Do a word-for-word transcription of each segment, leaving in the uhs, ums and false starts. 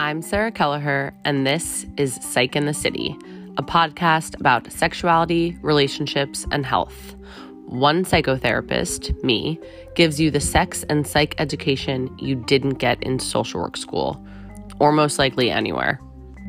I'm Sarah Kelleher, and this is Psych in the City, a podcast about sexuality, relationships, and health. One psychotherapist, me, gives you the sex and psych education you didn't get in social work school, or most likely anywhere.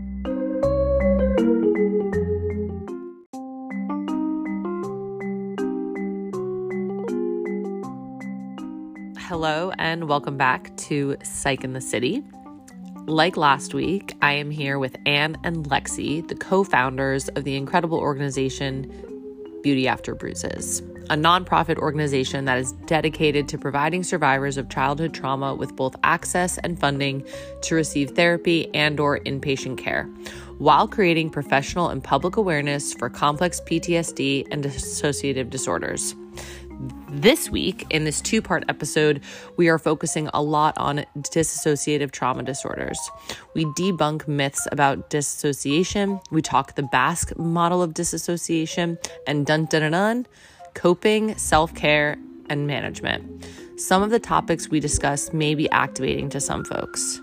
Hello, and welcome back to Psych in the City. Like last week, I am here with Anne and Lexi, the co-founders of the incredible organization Beauty After Bruises, a nonprofit organization that is dedicated to providing survivors of childhood trauma with both access and funding to receive therapy and or inpatient care, while creating professional and public awareness for complex P T S D and dissociative disorders. This week, in this two-part episode, we are focusing a lot on dissociative trauma disorders. We debunk myths about dissociation, we talk the Basque model of dissociation, and dun-dun-dun-dun, coping, self-care, and management. Some of the topics we discuss may be activating to some folks.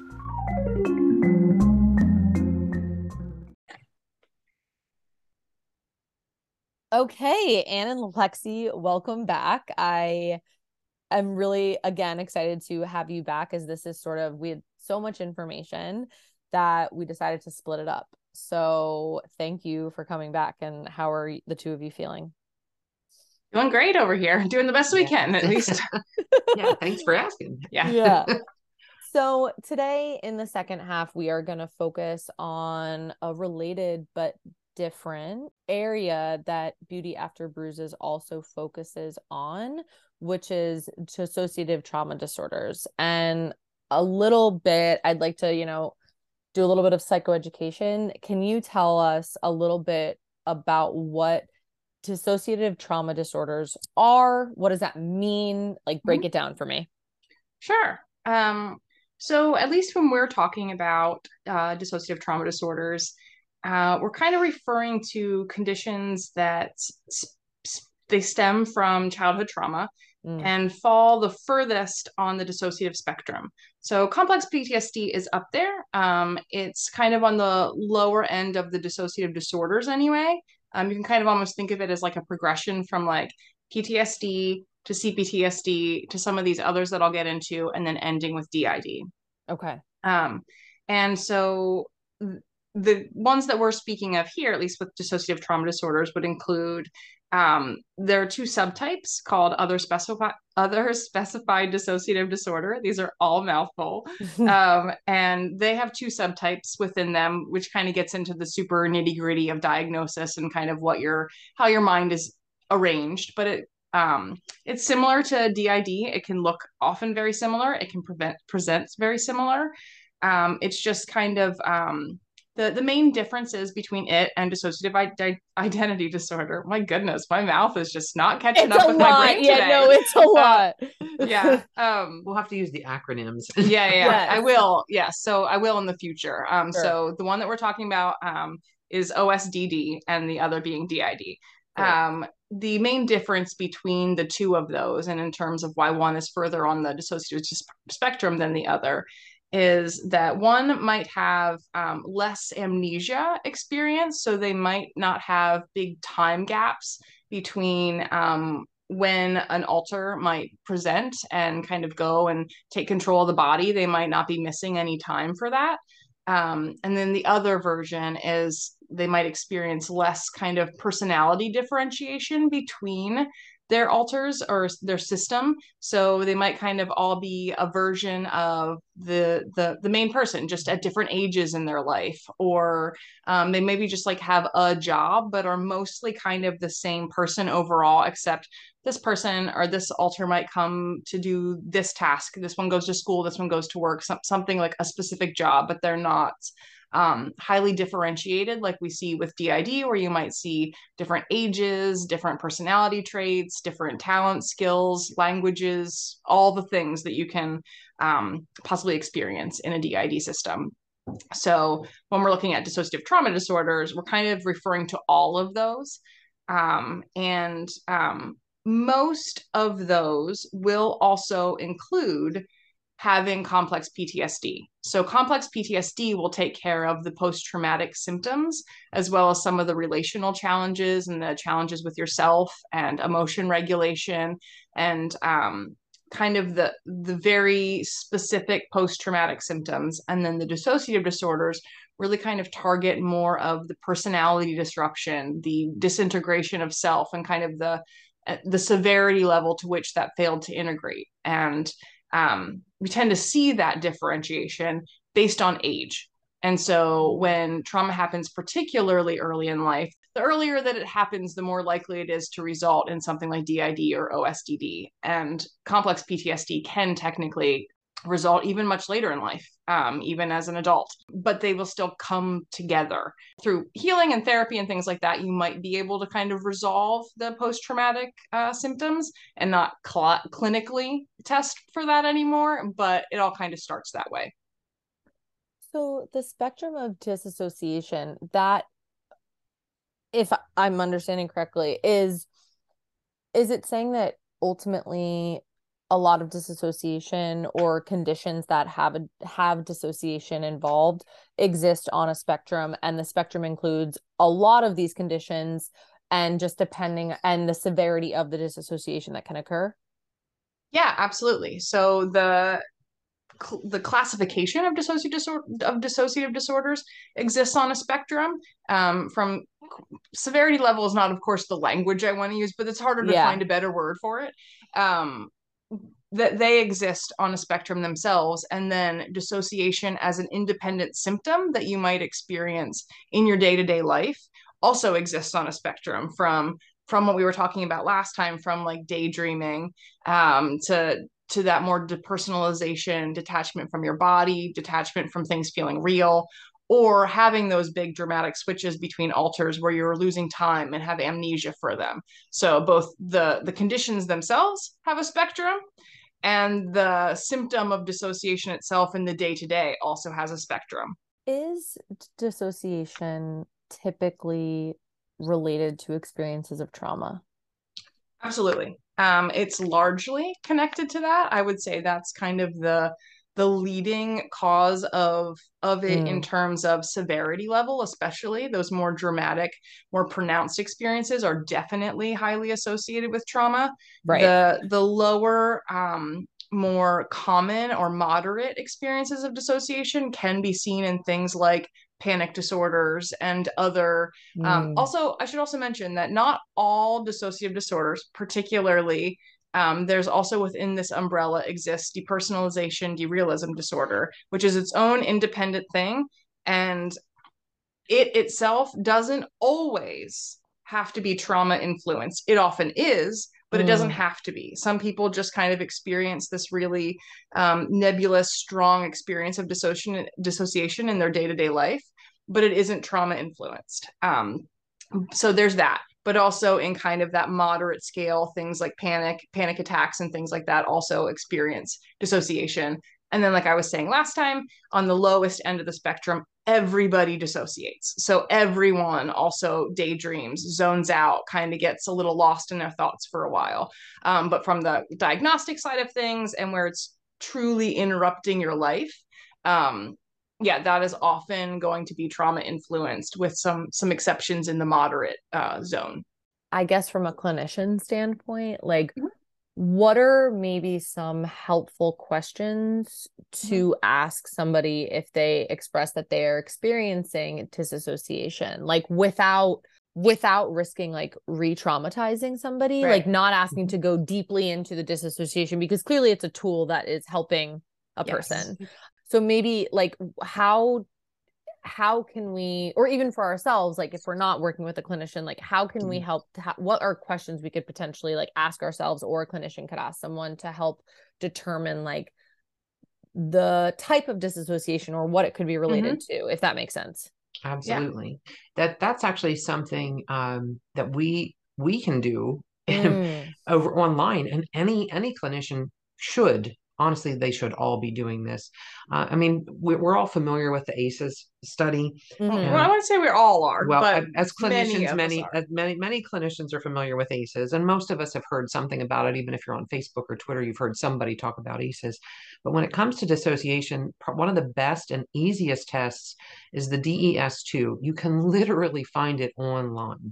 Okay, Anne and Lexi, welcome back. I am really, again, excited to have you back, as this is sort of, we had so much information that we decided to split it up. So thank you for coming back. And how are the two of you feeling? Doing great over here. Doing the best we can, at least. Yeah, thanks for asking. Yeah. Yeah. So today in the second half, we are going to focus on a related but different area that Beauty After Bruises also focuses on, which is dissociative trauma disorders. And a little bit, I'd like to, you know, do a little bit of psychoeducation. Can you tell us a little bit about what dissociative trauma disorders are? What does that mean? Like, break Mm-hmm. it down for me. Sure. Um, so at least when we're talking about uh, dissociative trauma disorders, uh, we're kind of referring to conditions that s- s- they stem from childhood trauma mm. and fall the furthest on the dissociative spectrum. So complex P T S D is up there. Um, it's kind of on the lower end of the dissociative disorders anyway. Um, you can kind of almost think of it as like a progression from like P T S D to C P T S D to some of these others that I'll get into, and then ending with D I D. Okay. Um, and so the ones that we're speaking of here, at least with dissociative trauma disorders, would include um, there are two subtypes called other specified other specified dissociative disorder. These are all mouthful, um, and they have two subtypes within them, which kind of gets into the super nitty gritty of diagnosis and kind of what your how your mind is arranged. But it um, it's similar to D I D. It can look often very similar. It can prevent presents very similar. Um, it's just kind of um, the the main differences between it and dissociative I- identity disorder. My goodness, my mouth is just not catching it's up with lot. my brain yeah, today. No, it's a lot. Uh, yeah. Um, we'll have to use the acronyms. yeah, yeah, yes. I will. Yes, so I will in the future. Um, sure. So the one that we're talking about um, is O S D D, and the other being D I D. Great. Um, the main difference between the two of those, and in terms of why one is further on the dissociative spectrum than the other, is that one might have um, less amnesia experience. So they might not have big time gaps between um, when an alter might present and kind of go and take control of the body. They might not be missing any time for that. Um, and then the other version is they might experience less kind of personality differentiation between their alters or their system. So they might kind of all be a version of the the the main person, just at different ages in their life, or um, they maybe just like have a job but are mostly kind of the same person overall, except this person or this alter might come to do this task. This one goes to school, this one goes to work, some, something like a specific job, but they're not um, highly differentiated like we see with D I D, where you might see different ages, different personality traits, different talent, skills, languages, all the things that you can um, possibly experience in a D I D system. So when we're looking at dissociative trauma disorders, we're kind of referring to all of those. Um, and um, most of those will also include having complex P T S D. So complex P T S D will take care of the post-traumatic symptoms, as well as some of the relational challenges and the challenges with yourself and emotion regulation and um, kind of the, the very specific post-traumatic symptoms. And then the dissociative disorders really kind of target more of the personality disruption, the disintegration of self, and kind of the the severity level to which that failed to integrate. And um, we tend to see that differentiation based on age. And so when trauma happens particularly early in life, the earlier that it happens, the more likely it is to result in something like D I D or O S D D. And complex P T S D can technically result even much later in life, um, even as an adult, but they will still come together through healing and therapy and things like that. You might be able to kind of resolve the post-traumatic uh, symptoms and not cl- clinically test for that anymore, but it all kind of starts that way. So the spectrum of disassociation, that, if I'm understanding correctly, is is it saying that ultimately a lot of disassociation or conditions that have a, have dissociation involved exist on a spectrum, and the spectrum includes a lot of these conditions, and just depending and the severity of the disassociation that can occur? Yeah, absolutely. So the the classification of dissociative disorder of dissociative disorders exists on a spectrum. Um, from severity level is not, of course, the language I want to use, but it's harder to Yeah. find a better word for it. Um, that they exist on a spectrum themselves, and then dissociation as an independent symptom that you might experience in your day-to-day life also exists on a spectrum, from from what we were talking about last time, from like daydreaming um, to to that more depersonalization, detachment from your body, detachment from things feeling real, or having those big dramatic switches between alters where you're losing time and have amnesia for them. So both the the conditions themselves have a spectrum, and the symptom of dissociation itself in the day-to-day also has a spectrum. Is dissociation typically related to experiences of trauma? Absolutely. Um, it's largely connected to that. I would say that's kind of the the leading cause of of it mm. in terms of severity level, especially those more dramatic, more pronounced experiences are definitely highly associated with trauma. Right. The the lower, um, more common or moderate experiences of dissociation can be seen in things like panic disorders and other um, mm. Also, I should also mention that not all dissociative disorders, particularly um, there's also within this umbrella exists depersonalization derealism disorder, which is its own independent thing, and it itself doesn't always have to be trauma influenced. It often is, but it doesn't have to be. Some people just kind of experience this really um, nebulous, strong experience of dissociation, dissociation in their day-to-day life, but it isn't trauma influenced. Um, so there's that. But also in kind of that moderate scale, things like panic, panic attacks and things like that also experience dissociation. And then, like I was saying last time, on the lowest end of the spectrum, everybody dissociates. So everyone also daydreams, zones out, kind of gets a little lost in their thoughts for a while. Um, but from the diagnostic side of things, and where it's truly interrupting your life, um, yeah, that is often going to be trauma influenced, with some some exceptions in the moderate uh, zone. I guess from a clinician standpoint, like, mm-hmm. what are maybe some helpful questions to mm-hmm. ask somebody if they express that they're experiencing disassociation, like without without risking like re-traumatizing somebody, right. like not asking mm-hmm. to go deeply into the disassociation, because clearly it's a tool that is helping a yes. person. So maybe like how how can we, or even for ourselves, like if we're not working with a clinician, like how can we help to ha- what are questions we could potentially like ask ourselves, or a clinician could ask someone to help determine like the type of disassociation or what it could be related mm-hmm. to, if that makes sense. Absolutely. Yeah. That that's actually something um, that we we can do mm. over online, and any any clinician should honestly, they should all be doing this. Uh, I mean, we're, we're all familiar with the ACEs study. Well, Mhm. I wouldn't say we all are, Well, but as many clinicians, of us many, are. as many, many clinicians are familiar with ACEs, and most of us have heard something about it. Even if you're on Facebook or Twitter, you've heard somebody talk about ACEs. But when it comes to dissociation, one of the best and easiest tests is the D E S two. You can literally find it online.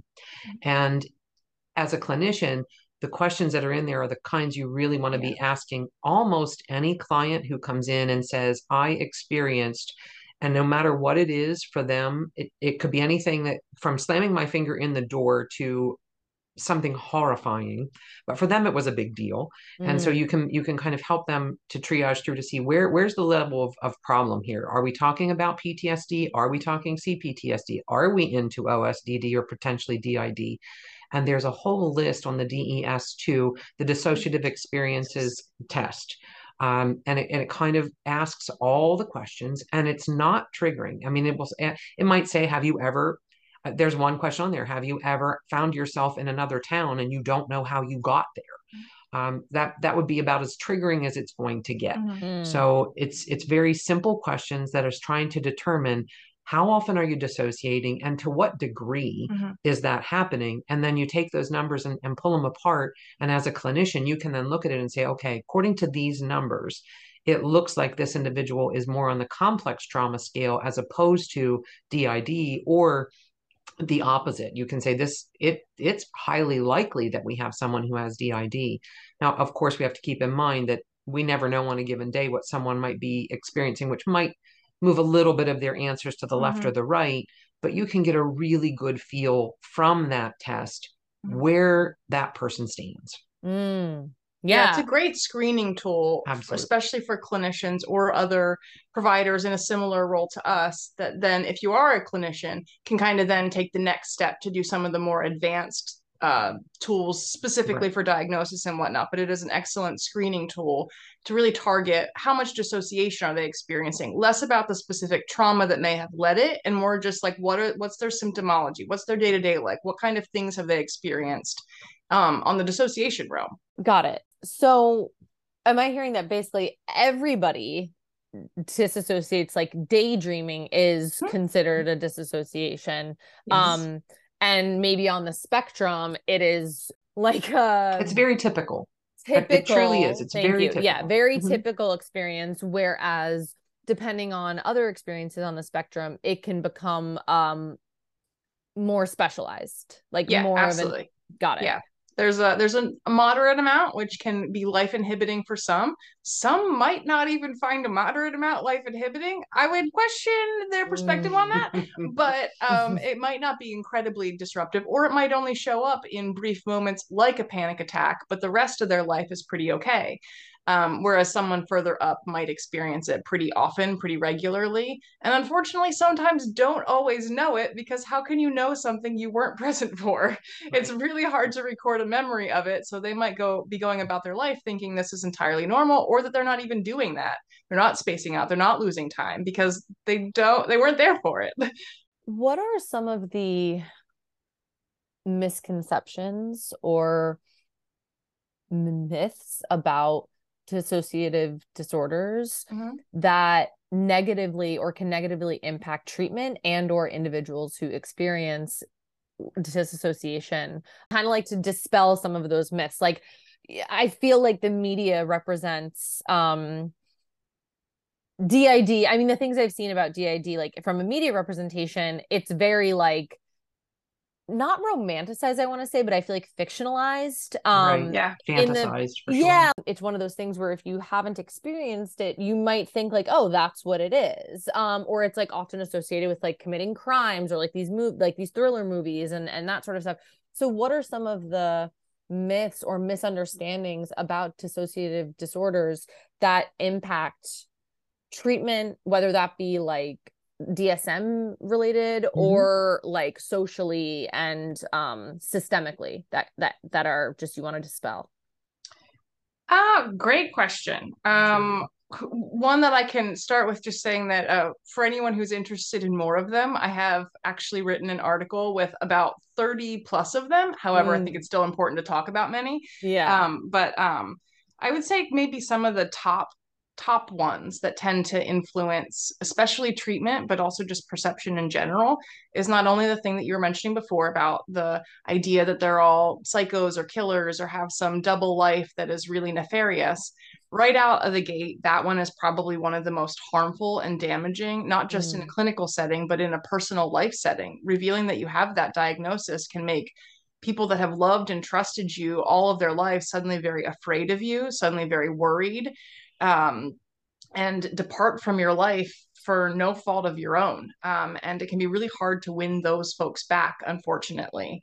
And as a clinician, the questions that are in there are the kinds you really want to Yeah. be asking almost any client who comes in and says, I experienced, and no matter what it is for them, it, it could be anything that from slamming my finger in the door to something horrifying, but for them it was a big deal. And so Mm. you can you can kind of help them to triage through to see where where's the level of, of problem here. Are we talking about P T S D? Are we talking C P T S D? Are we into O S D D or potentially D I D? And there's a whole list on the D E S two, the dissociative experiences test. Um, and, it, and it kind of asks all the questions, and it's not triggering. I mean, it will, it might say, have you ever, uh, there's one question on there, have you ever found yourself in another town and you don't know how you got there? Um, that that would be about as triggering as it's going to get. Mm-hmm. Mm. So it's it's very simple questions that is trying to determine how often are you dissociating and to what degree Mm-hmm. is that happening? And then you take those numbers and, and pull them apart. And as a clinician, you can then look at it and say, okay, according to these numbers, it looks like this individual is more on the complex trauma scale as opposed to D I D, or the opposite. You can say this, it it's highly likely that we have someone who has D I D. Now, of course, we have to keep in mind that we never know on a given day what someone might be experiencing, which might move a little bit of their answers to the left Mm-hmm. or the right, but you can get a really good feel from that test Mm-hmm. where that person stands. Mm. Yeah. Yeah. It's a great screening tool, Absolutely. especially for clinicians or other providers in a similar role to us, that then if you are a clinician can kind of then take the next step to do some of the more advanced uh, tools specifically Right. for diagnosis and whatnot. But it is an excellent screening tool to really target how much dissociation are they experiencing, less about the specific trauma that may have led it and more just like what are what's their symptomology, what's their day-to-day like, what kind of things have they experienced um, on the dissociation realm. Got it. So am I hearing that basically everybody disassociates, like daydreaming is Hmm. considered a disassociation? Yes. Um, and maybe on the spectrum, it is like a It's very typical. typical, It truly is. It's thank very you. Yeah, typical. very Mhm. typical experience. Whereas depending on other experiences on the spectrum, it can become um more specialized, like Yeah, more of absolutely. an, got it. Yeah. There's a there's a, a moderate amount which can be life inhibiting for some. Some might not even find a moderate amount life inhibiting. I would question their perspective on that, but um, it might not be incredibly disruptive, or it might only show up in brief moments like a panic attack, but the rest of their life is pretty okay. Um, whereas someone further up might experience it pretty often, pretty regularly, and unfortunately sometimes don't always know it, because how can you know something you weren't present for? It's really hard to record a memory of it, so they might go be going about their life thinking this is entirely normal, or that they're not even doing that. They're not spacing out, they're not losing time because they don't they weren't there for it. What are some of the misconceptions or myths about dissociative disorders Mhm. that negatively or can negatively impact treatment and or individuals who experience disassociation? Kind of like to dispel some of those myths. Like, I feel like the media represents um D I D. I mean, the things I've seen about D I D, like from a media representation, it's very like not romanticized, I want to say, but I feel like fictionalized. Um, Right. Yeah. in the Fantasized for sure. yeah, it's one of those things where if you haven't experienced it, you might think like, oh, that's what it is. Um, or it's like often associated with like committing crimes or like these move like these thriller movies and and that sort of stuff. So, what are some of the myths or misunderstandings about dissociative disorders that impact treatment, whether that be like D S M related Mhm. or like socially and um systemically that that that are just you want to dispel? Ah, great question. Um, one that I can start with just saying that uh, for anyone who's interested in more of them, I have actually written an article with about thirty plus of them. However, I think Mm. it's still important to talk about many. Yeah. Um, but um, I would say maybe some of the top top ones that tend to influence, especially treatment, but also just perception in general, is not only the thing that you were mentioning before about the idea that they're all psychos or killers or have some double life that is really nefarious. Right out of the gate, that one is probably one of the most harmful and damaging, not just in a Mm. clinical setting, but in a personal life setting. Revealing that you have that diagnosis can make people that have loved and trusted you all of their lives suddenly very afraid of you, suddenly very worried, um, and depart from your life for no fault of your own. Um, and it can be really hard to win those folks back, unfortunately.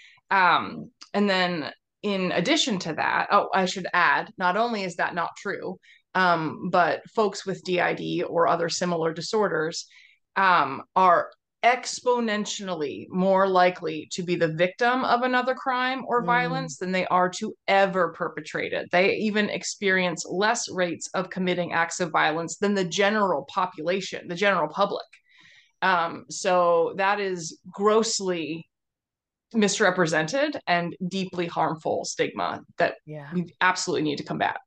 Um, and then, in addition to that, oh, I should add, not only is that not true, um, but folks with D I D or other similar disorders um, are exponentially more likely to be the victim of another crime or Mm. violence than they are to ever perpetrate it. They even experience less rates of committing acts of violence than the general population, the general public. Um, so that is grossly misrepresented and deeply harmful stigma that Yeah. we absolutely need to combat.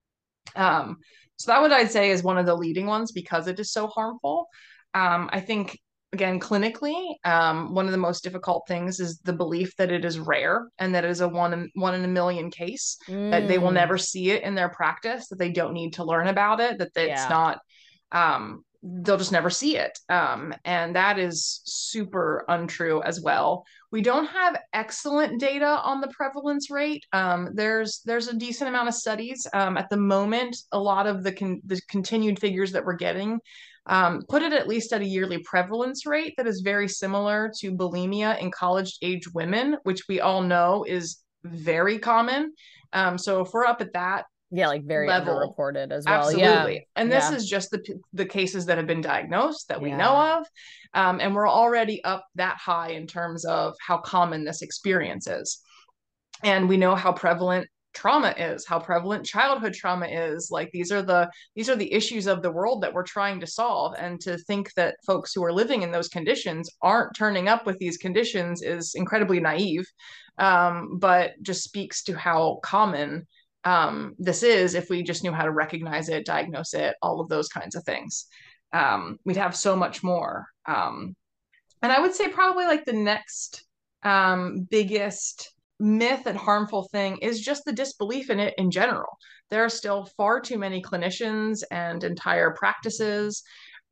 Um, so that what I'd say is one of the leading ones because it is so harmful. Um, I think again clinically, um, one of the most difficult things is the belief that it is rare and that it is a one in, one in a million case, that they will Mm. never see it in their practice, that they don't need to learn about it, that it's Yeah. not um, they'll just never see it. Um, and that is super untrue as well. We don't have excellent data on the prevalence rate. Um, there's there's a decent amount of studies um, at the moment. A lot of the con- the continued figures that we're getting um, put it at least at a yearly prevalence rate that is very similar to bulimia in college age women, which we all know is very common. Um, so if we're up at that Yeah, like very level, underreported as well. Yeah. absolutely. And this Yeah. is just the the cases that have been diagnosed that we Yeah. know of. Um, and we're already up that high in terms of how common this experience is. And we know how prevalent trauma is, how prevalent childhood trauma is. Like these are the these are the issues of the world that we're trying to solve. And to think that folks who are living in those conditions aren't turning up with these conditions is incredibly naive. Um, but just speaks to how common um, this is if we just knew how to recognize it, diagnose it, all of those kinds of things. Um, we'd have so much more. Um, and I would say probably like the next um, biggest myth and harmful thing is just the disbelief in it in general. There are still far too many clinicians and entire practices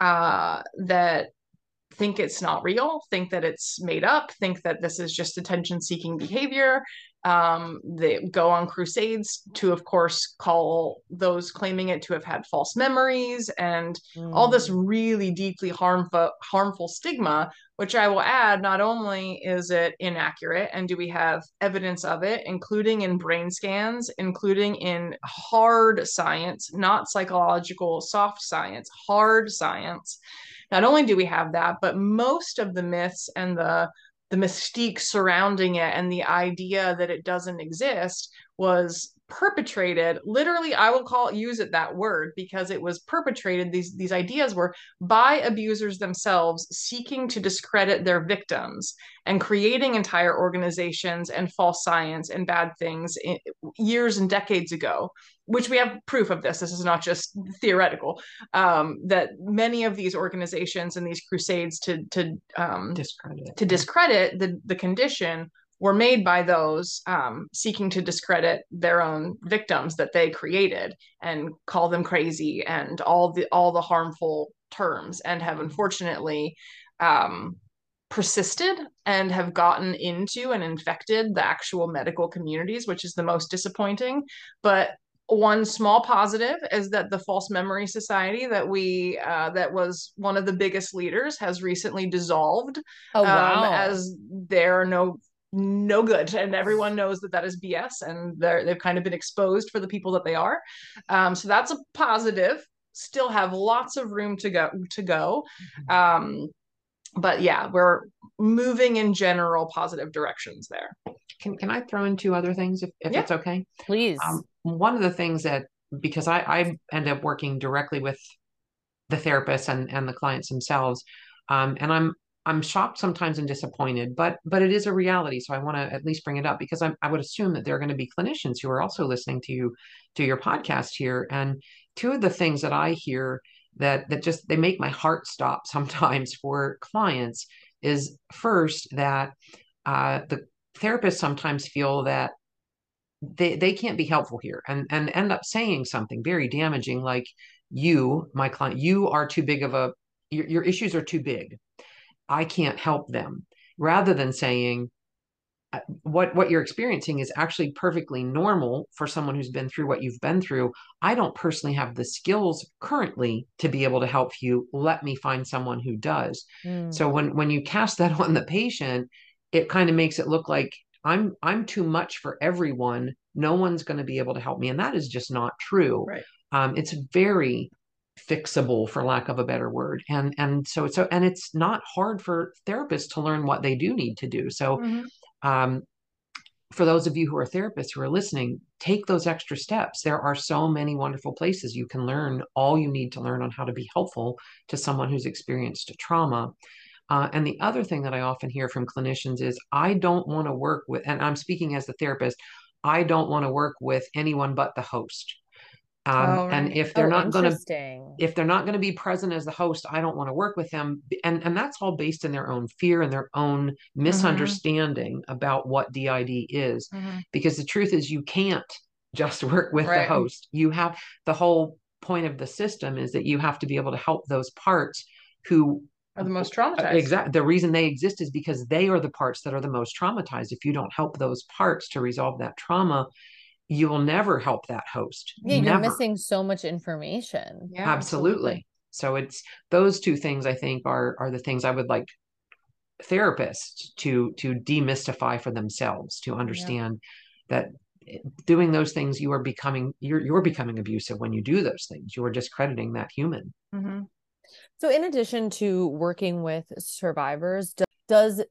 uh, that think it's not real, think that it's made up, think that this is just attention seeking behavior. Um, they go on crusades to, of course, call those claiming it to have had false memories and all this Mm. really deeply harmful, harmful stigma, which I will add, not only is it inaccurate, and do we have evidence of it, including in brain scans, including in hard science, not psychological soft science, hard science. Not only do we have that, but most of the myths and the the mystique surrounding it and the idea that it doesn't exist was perpetrated, literally, I will call use it that word because it was perpetrated. These these ideas were by abusers themselves seeking to discredit their victims and creating entire organizations and false science and bad things in, years and decades ago, which we have proof of this. This is not just theoretical. Um, that many of these organizations and these crusades to to um, Discredit. to discredit the the condition were made by those um, seeking to discredit their own victims that they created and call them crazy and all the all the harmful terms, and have unfortunately um, persisted and have gotten into and infected the actual medical communities, which is the most disappointing. But one small positive is that the False Memory Society that we uh, that was one of the biggest leaders has recently dissolved, Oh, um, wow. as there are no no good, and everyone knows that that is B S, and they're they've kind of been exposed for the people that they are. Um, so that's a positive. Still have lots of room to go to go. Um, but yeah, we're moving in general positive directions there. Can can I throw in two other things if, if Yeah. it's okay? Please. Um, one of the things that because I, I end up working directly with the therapists and, and the clients themselves, um, and I'm I'm shocked sometimes and disappointed, but but it is a reality. So I want to at least bring it up because I, I would assume that there are going to be clinicians who are also listening to you to your podcast here. And two of the things that I hear that that just they make my heart stop sometimes for clients is first that uh, the therapists sometimes feel that they they can't be helpful here and and end up saying something very damaging like you, my client, you are too big of a your, your issues are too big. I can't help them, rather than saying uh, what what you're experiencing is actually perfectly normal for someone who's been through what you've been through. I don't personally have the skills currently to be able to help you. Let me find someone who does. Mm. So when when you cast that on the patient, it kind of makes it look like I'm I'm too much for everyone. No one's going to be able to help me, and that is just not true. Right. Um, it's very fixable, for lack of a better word, and and so so and it's not hard for therapists to learn what they do need to do. So Mm-hmm. um, for those of you who are therapists who are listening, take those extra steps. There are so many wonderful places you can learn all you need to learn on how to be helpful to someone who's experienced trauma. Uh, and the other thing that I often hear from clinicians is, I don't want to work with, and I'm speaking as the therapist, I don't want to work with anyone but the host. Um, Oh, and right. if they're Oh, not going to interesting. if they're not going to be present as the host, I don't want to work with them. And, and that's all based in their own fear and their own misunderstanding about what D I D is. Mm-hmm. Because the truth is, you can't just work with the Right. host. You have the whole point of the system is that you have to be able to help those parts who Are the most traumatized. exactly the reason they exist is because they are the parts that are the most traumatized. If you don't help those parts to resolve that trauma, you will never help that host. Yeah, you're Never. missing so much information. Yeah, Absolutely. absolutely. So it's those two things I think are are the things I would like therapists to to demystify for themselves, to understand that doing those things, you are becoming you're you're becoming abusive when you do those things. You are discrediting that human. Mm-hmm. So in addition to working with survivors, do- does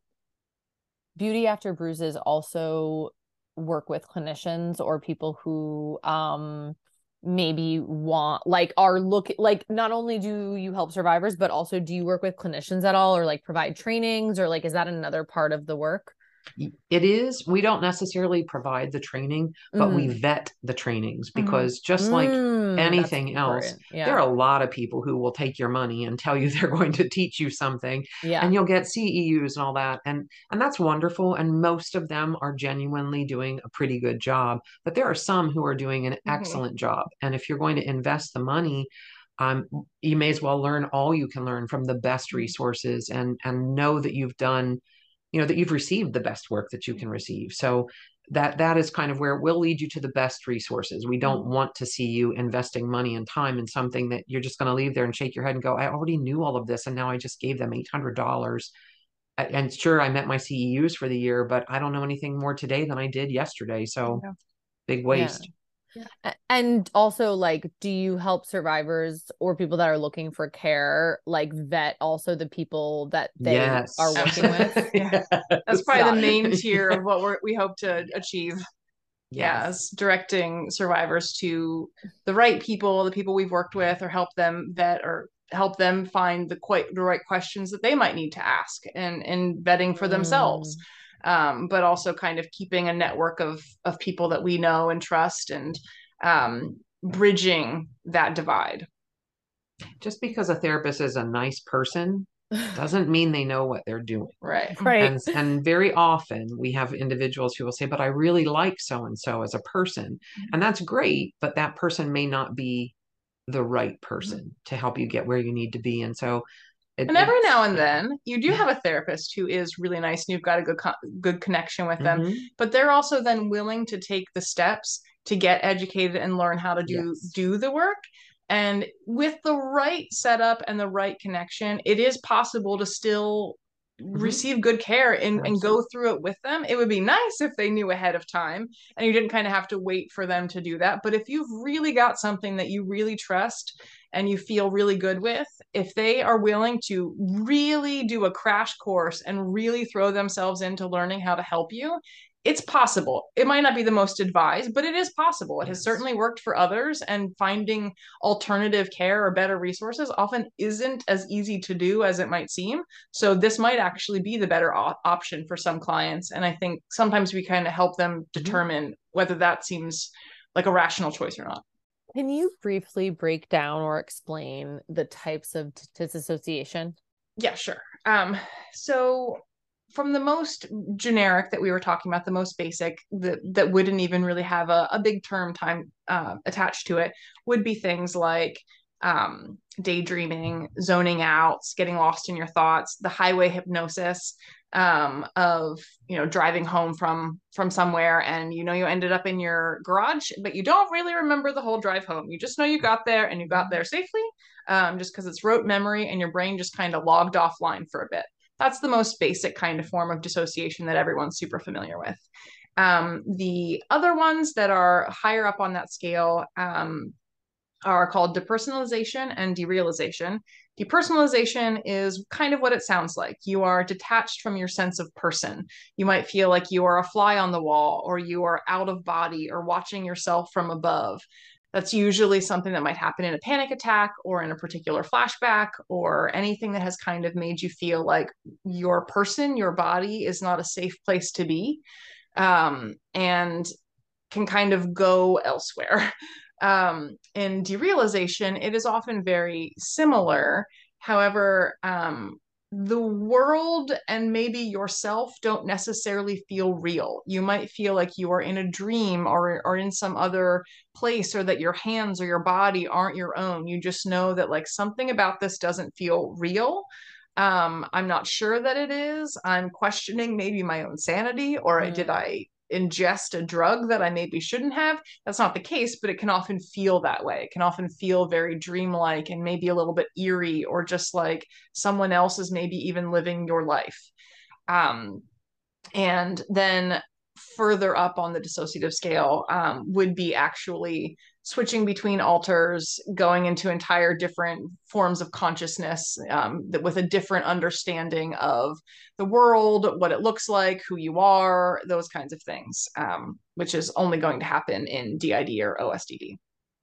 Beauty After Bruises also work with clinicians or people who um maybe want like are look like not only do you help survivors, but also do you work with clinicians at all or like provide trainings or like is that another part of the work? It is. We don't necessarily provide the training, but we Mm. vet the trainings Mm-hmm. because just like Mm, that's anything else, important. Yeah. there are a lot of people who will take your money and tell you they're going to teach you something, Yeah. and you'll get C E Us and all that. And and that's wonderful. And most of them are genuinely doing a pretty good job. But there are some who are doing an Mm-hmm. excellent job. And if you're going to invest the money, um, you may as well learn all you can learn from the best resources and and know that you've done you know that you've received the best work that you can receive. So that that is kind of where we'll lead you to the best resources. We don't want to see you investing money and time in something that you're just going to leave there and shake your head and go, I already knew all of this and now I just gave them eight hundred dollars. And sure, I met my C E Us for the year, but I don't know anything more today than I did yesterday. So Yeah. big Yeah. waste. A- And also, like, do you help survivors or people that are looking for care, like, vet also the people that they Yes. are working with? Yeah. Yes. That's probably Yeah. the main tier of what we're, we hope to achieve. Yes. Yes, directing survivors to the right people, the people we've worked with, or help them vet or help them find the quite the right questions that they might need to ask and and vetting for themselves. Mm. Um, but also kind of keeping a network of of people that we know and trust and um, bridging that divide. Just because a therapist is a nice person doesn't mean they know what they're doing. Right. Right. And, and very often we have individuals who will say, but I really like so and so as a person. And that's great, but that person may not be the right person to help you get where you need to be. And so it, And every it's- now and yeah. then, you do have a therapist who is really nice and you've got a good co- good connection with them. Mhm. But they're also then willing to take the steps to get educated and learn how to do Yes. do the work. And with the right setup and the right connection, it is possible to still Mhm. receive good care and, and go Absolutely. through it with them. It would be nice if they knew ahead of time and you didn't kind of have to wait for them to do that. But if you've really got something that you really trust and you feel really good with, if they are willing to really do a crash course and really throw themselves into learning how to help you, it's possible. It might not be the most advised, but it is possible. It Yes. has certainly worked for others, and finding alternative care or better resources often isn't as easy to do as it might seem. So this might actually be the better op- option for some clients. And I think sometimes we kind of help them determine mm-hmm. whether that seems like a rational choice or not. Can you briefly break down or explain the types of disassociation? Yeah, sure. Um, so from the most generic that we were talking about, the most basic that, that wouldn't even really have a, a big term time uh, attached to it would be things like um, daydreaming, zoning out, getting lost in your thoughts, the highway hypnosis um, of, you know, driving home from, from somewhere and, you know, you ended up in your garage, but you don't really remember the whole drive home. You just know you got there and you got there safely um, just because it's rote memory and your brain just kind of logged offline for a bit. That's the most basic kind of form of dissociation that everyone's super familiar with. Um, the other ones that are higher up on that scale um, are called depersonalization and derealization. Depersonalization is kind of what it sounds like. You are detached from your sense of person. You might feel like you are a fly on the wall, or you are out of body, or watching yourself from above. That's usually something that might happen in a panic attack or in a particular flashback or anything that has kind of made you feel like your person, your body is not a safe place to be um, and can kind of go elsewhere. Um, in derealization, it is often very similar. However, um, the world and maybe yourself don't necessarily feel real. You might feel like you are in a dream or, or in some other place, or that your hands or your body aren't your own. You just know that like something about this doesn't feel real. Um, I'm not sure that it is. I'm questioning maybe my own sanity, or mm. did I ingest a drug that I maybe shouldn't have? That's not the case, but it can often feel that way. It can often feel very dreamlike and maybe a little bit eerie, or just like someone else is maybe even living your life. Um, and then further up on the dissociative scale um, would be actually switching between alters, going into entire different forms of consciousness um, that with a different understanding of the world, what it looks like, who you are, those kinds of things, um, which is only going to happen in D I D or O S D D.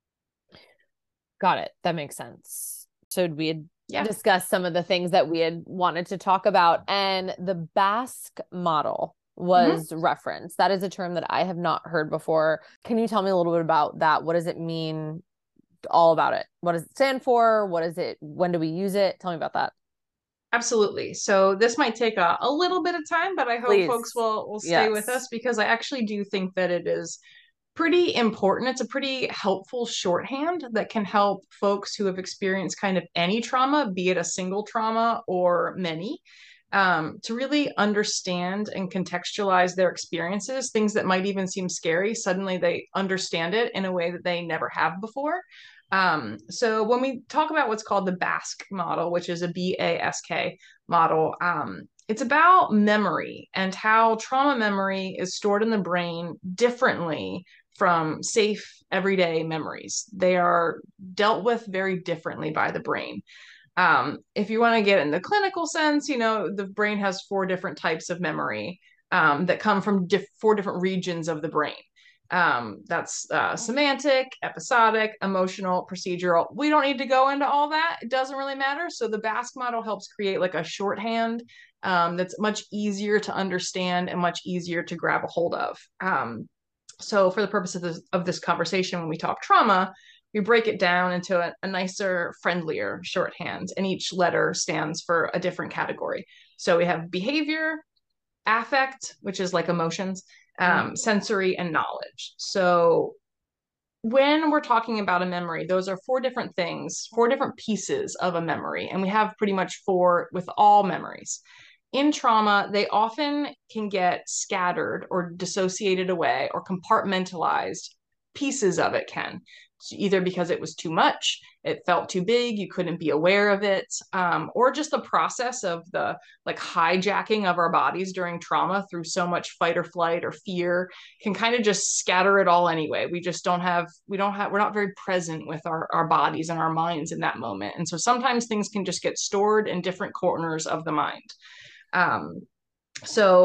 Got it. That makes sense. So we had yeah. discussed some of the things that we had wanted to talk about, and the Basque model was mm-hmm. referenced. That is a term that I have not heard before. Can you tell me a little bit about that? What does it mean? All about it. What does it stand for? What is it? When do we use it? Tell me about that. Absolutely. So this might take a, a little bit of time, but I hope Please. folks will, will stay yes. with us, because I actually do think that it is pretty important. It's a pretty helpful shorthand that can help folks who have experienced kind of any trauma, be it a single trauma or many, um, to really understand and contextualize their experiences. Things that might even seem scary, suddenly they understand it in a way that they never have before. Um, so when we talk about what's called the Basque model, which is a B A S K model, um, it's about memory and how trauma memory is stored in the brain differently from safe everyday memories. They are dealt with very differently by the brain. Um, if you want to get in the clinical sense, you know, the brain has four different types of memory um, that come from diff- four different regions of the brain. Um, that's uh, semantic, episodic, emotional, procedural. We don't need to go into all that. It doesn't really matter. So the Basque model helps create like a shorthand um, that's much easier to understand and much easier to grab a hold of. Um, so for the purpose of this, of this conversation, when we talk trauma, we break it down into a, a nicer, friendlier shorthand, and each letter stands for a different category. So we have behavior, affect, which is like emotions, um, mm. sensory, and knowledge. So when we're talking about a memory, those are four different things, four different pieces of a memory. And we have pretty much four with all memories. In trauma, they often can get scattered or dissociated away or compartmentalized. Pieces of it can, either because it was too much, it felt too big, you couldn't be aware of it, um, or just the process of the like hijacking of our bodies during trauma through so much fight or flight or fear can kind of just scatter it all anyway. We just don't have, we don't have, we're not very present with our, our bodies and our minds in that moment. And so sometimes things can just get stored in different corners of the mind. Um, so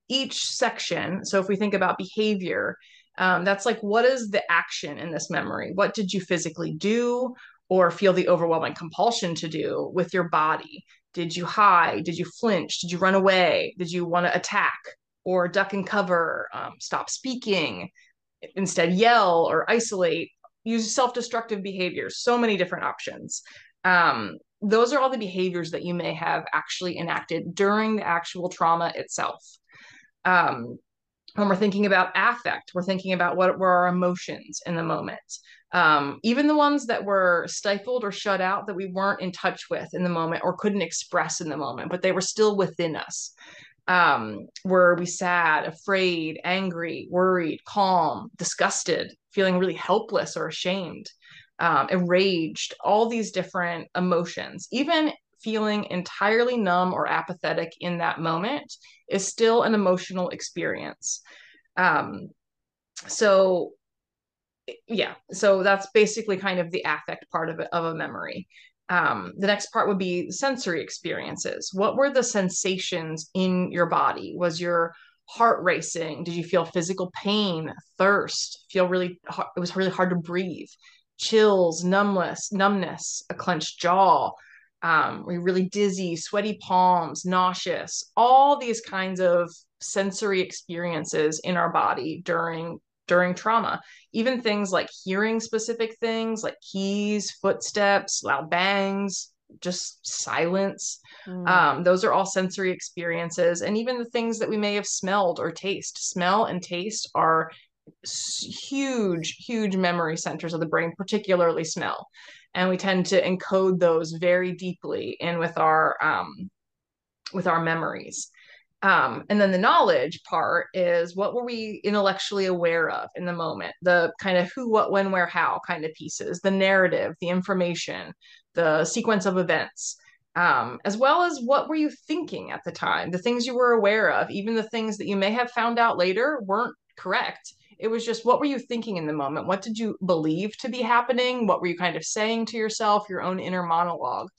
each section, so if we think about behavior, um, that's like, what is the action in this memory? What did you physically do or feel the overwhelming compulsion to do with your body? Did you hide? Did you flinch? Did you run away? Did you want to attack or duck and cover? Um, stop speaking, instead yell or isolate, use self-destructive behaviors, so many different options. Um, those are all the behaviors that you may have actually enacted during the actual trauma itself. Um, when we're thinking about affect, we're thinking about what were our emotions in the moment. Um, even the ones that were stifled or shut out, that we weren't in touch with in the moment or couldn't express in the moment, but they were still within us. Um, were we sad, afraid, angry, worried, calm, disgusted, feeling really helpless or ashamed, um, enraged, all these different emotions? Even feeling entirely numb or apathetic in that moment is still an emotional experience. Um, so yeah, so that's basically kind of the affect part of, it, of a memory. Um, the next part would be sensory experiences. What were the sensations in your body? Was your heart racing? Did you feel physical pain, thirst, feel really, it was really hard to breathe, chills, numbness, numbness, a clenched jaw, um, were you really dizzy, sweaty palms, nauseous, all these kinds of sensory experiences in our body during during trauma. Even things like hearing specific things like keys, footsteps, loud bangs, just silence. Mm. Um, those are all sensory experiences. And even the things that we may have smelled or taste. Smell and taste are huge, huge memory centers of the brain, particularly smell. And we tend to encode those very deeply in with our um, with our memories. Um, and then the knowledge part is, what were we intellectually aware of in the moment? The kind of who, what, when, where, how kind of pieces, the narrative, the information, the sequence of events, um, as well as what were you thinking at the time, the things you were aware of, even the things that you may have found out later weren't correct. It was just, what were you thinking in the moment? What did you believe to be happening? What were you kind of saying to yourself, your own inner monologue?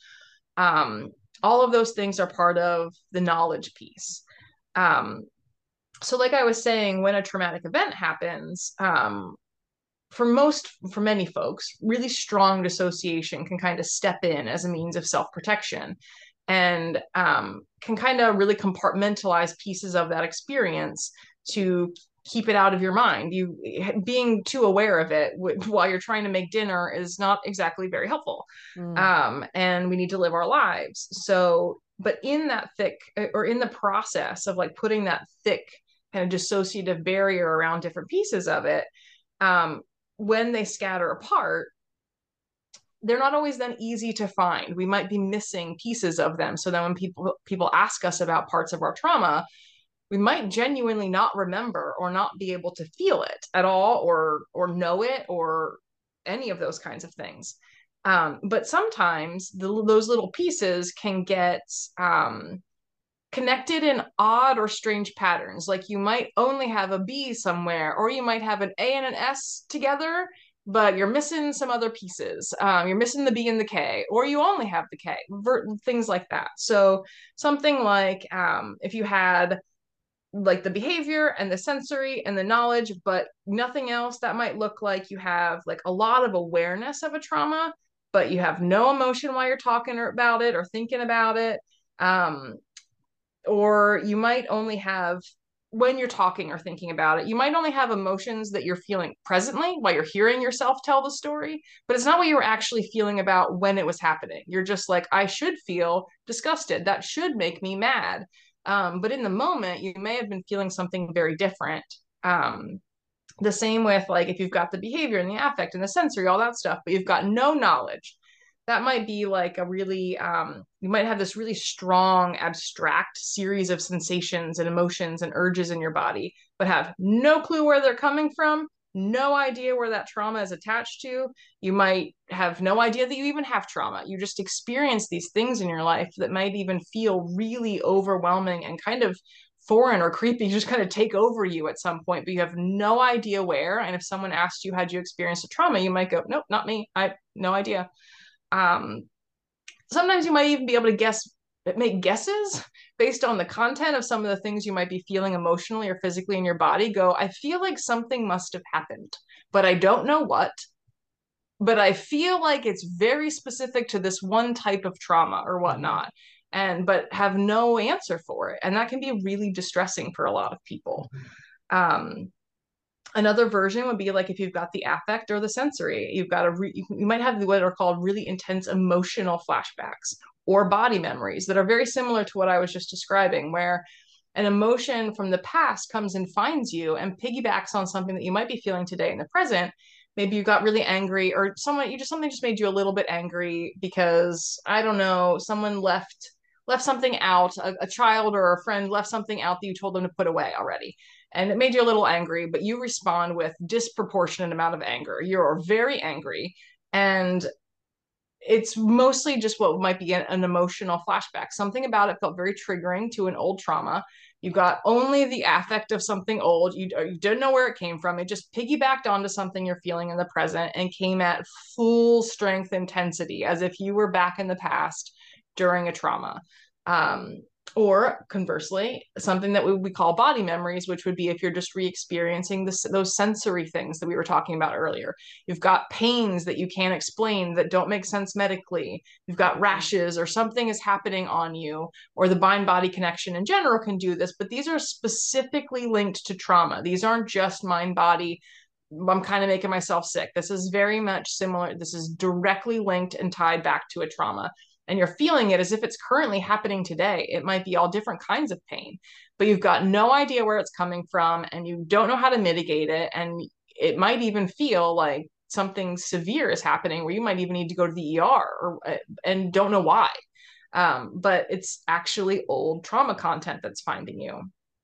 Um, all of those things are part of the knowledge piece. Um, so like I was saying, when a traumatic event happens, um, for most, for many folks, really strong dissociation can kind of step in as a means of self-protection, and um, can kind of really compartmentalize pieces of that experience to keep it out of your mind. You being too aware of it while you're trying to make dinner is not exactly very helpful. Mm. Um, and we need to live our lives. So, but in that thick, or in the process of like putting that thick kind of dissociative barrier around different pieces of it, um, when they scatter apart, they're not always then easy to find. We might be missing pieces of them. So then when people people ask us about parts of our trauma, we might genuinely not remember or not be able to feel it at all, or or know it, or any of those kinds of things. Um, but sometimes the, those little pieces can get um, connected in odd or strange patterns. Like you might only have a B somewhere, or you might have an A and an S together, but you're missing some other pieces. Um, you're missing the B and the K, or you only have the K, things like that. So something like um, if you had like the behavior and the sensory and the knowledge, but nothing else, that might look like you have like a lot of awareness of a trauma, but you have no emotion while you're talking about it or thinking about it. Um, or you might only have, when you're talking or thinking about it, you might only have emotions that you're feeling presently while you're hearing yourself tell the story, but it's not what you were actually feeling about when it was happening. You're just like, I should feel disgusted. That should make me mad. Um, but in the moment, you may have been feeling something very different. Um, the same with like, if you've got the behavior and the affect and the sensory, all that stuff, but you've got no knowledge. That might be like a really, um, you might have this really strong, abstract series of sensations and emotions and urges in your body, but have no clue where they're coming from, no idea where that trauma is attached to. You might have no idea that you even have trauma. You just experience these things in your life that might even feel really overwhelming and kind of foreign or creepy, just kind of take over you at some point, but you have no idea where. And if someone asked you, had you experienced a trauma, you might go, nope, not me. I no idea. Um, sometimes you might even be able to guess, make guesses, based on the content of some of the things you might be feeling emotionally or physically in your body, go, I feel like something must have happened, but I don't know what. But I feel like it's very specific to this one type of trauma or whatnot, mm-hmm. and but have no answer for it. And that can be really distressing for a lot of people. Um, another version would be like if you've got the affect or the sensory, you've got a re- you might have what are called really intense emotional flashbacks or body memories that are very similar to what I was just describing, where an emotion from the past comes and finds you and piggybacks on something that you might be feeling today in the present. Maybe you got really angry, or someone you just something just made you a little bit angry because I don't know, someone left left something out, a, a child or a friend left something out that you told them to put away already, and it made you a little angry, but you respond with disproportionate amount of anger. You're very angry, and it's mostly just what might be an, an emotional flashback. Something about it felt very triggering to an old trauma. You got only the affect of something old. You, you didn't know where it came from. It just piggybacked onto something you're feeling in the present and came at full strength intensity, as if you were back in the past during a trauma. Um, or conversely, something that we, we call body memories, which would be if you're just re-experiencing this, those sensory things that we were talking about earlier. You've got pains that you can't explain, that don't make sense medically. You've got rashes, or something is happening on you, or the mind-body connection in general can do this, but these are specifically linked to trauma. These aren't just mind-body, I'm kind of making myself sick. This is very much similar. This is directly linked and tied back to a trauma. And you're feeling it as if it's currently happening today. It might be all different kinds of pain, but you've got no idea where it's coming from, and you don't know how to mitigate it. And it might even feel like something severe is happening, where you might even need to go to the E R, or, and don't know why. Um, but it's actually old trauma content that's finding you.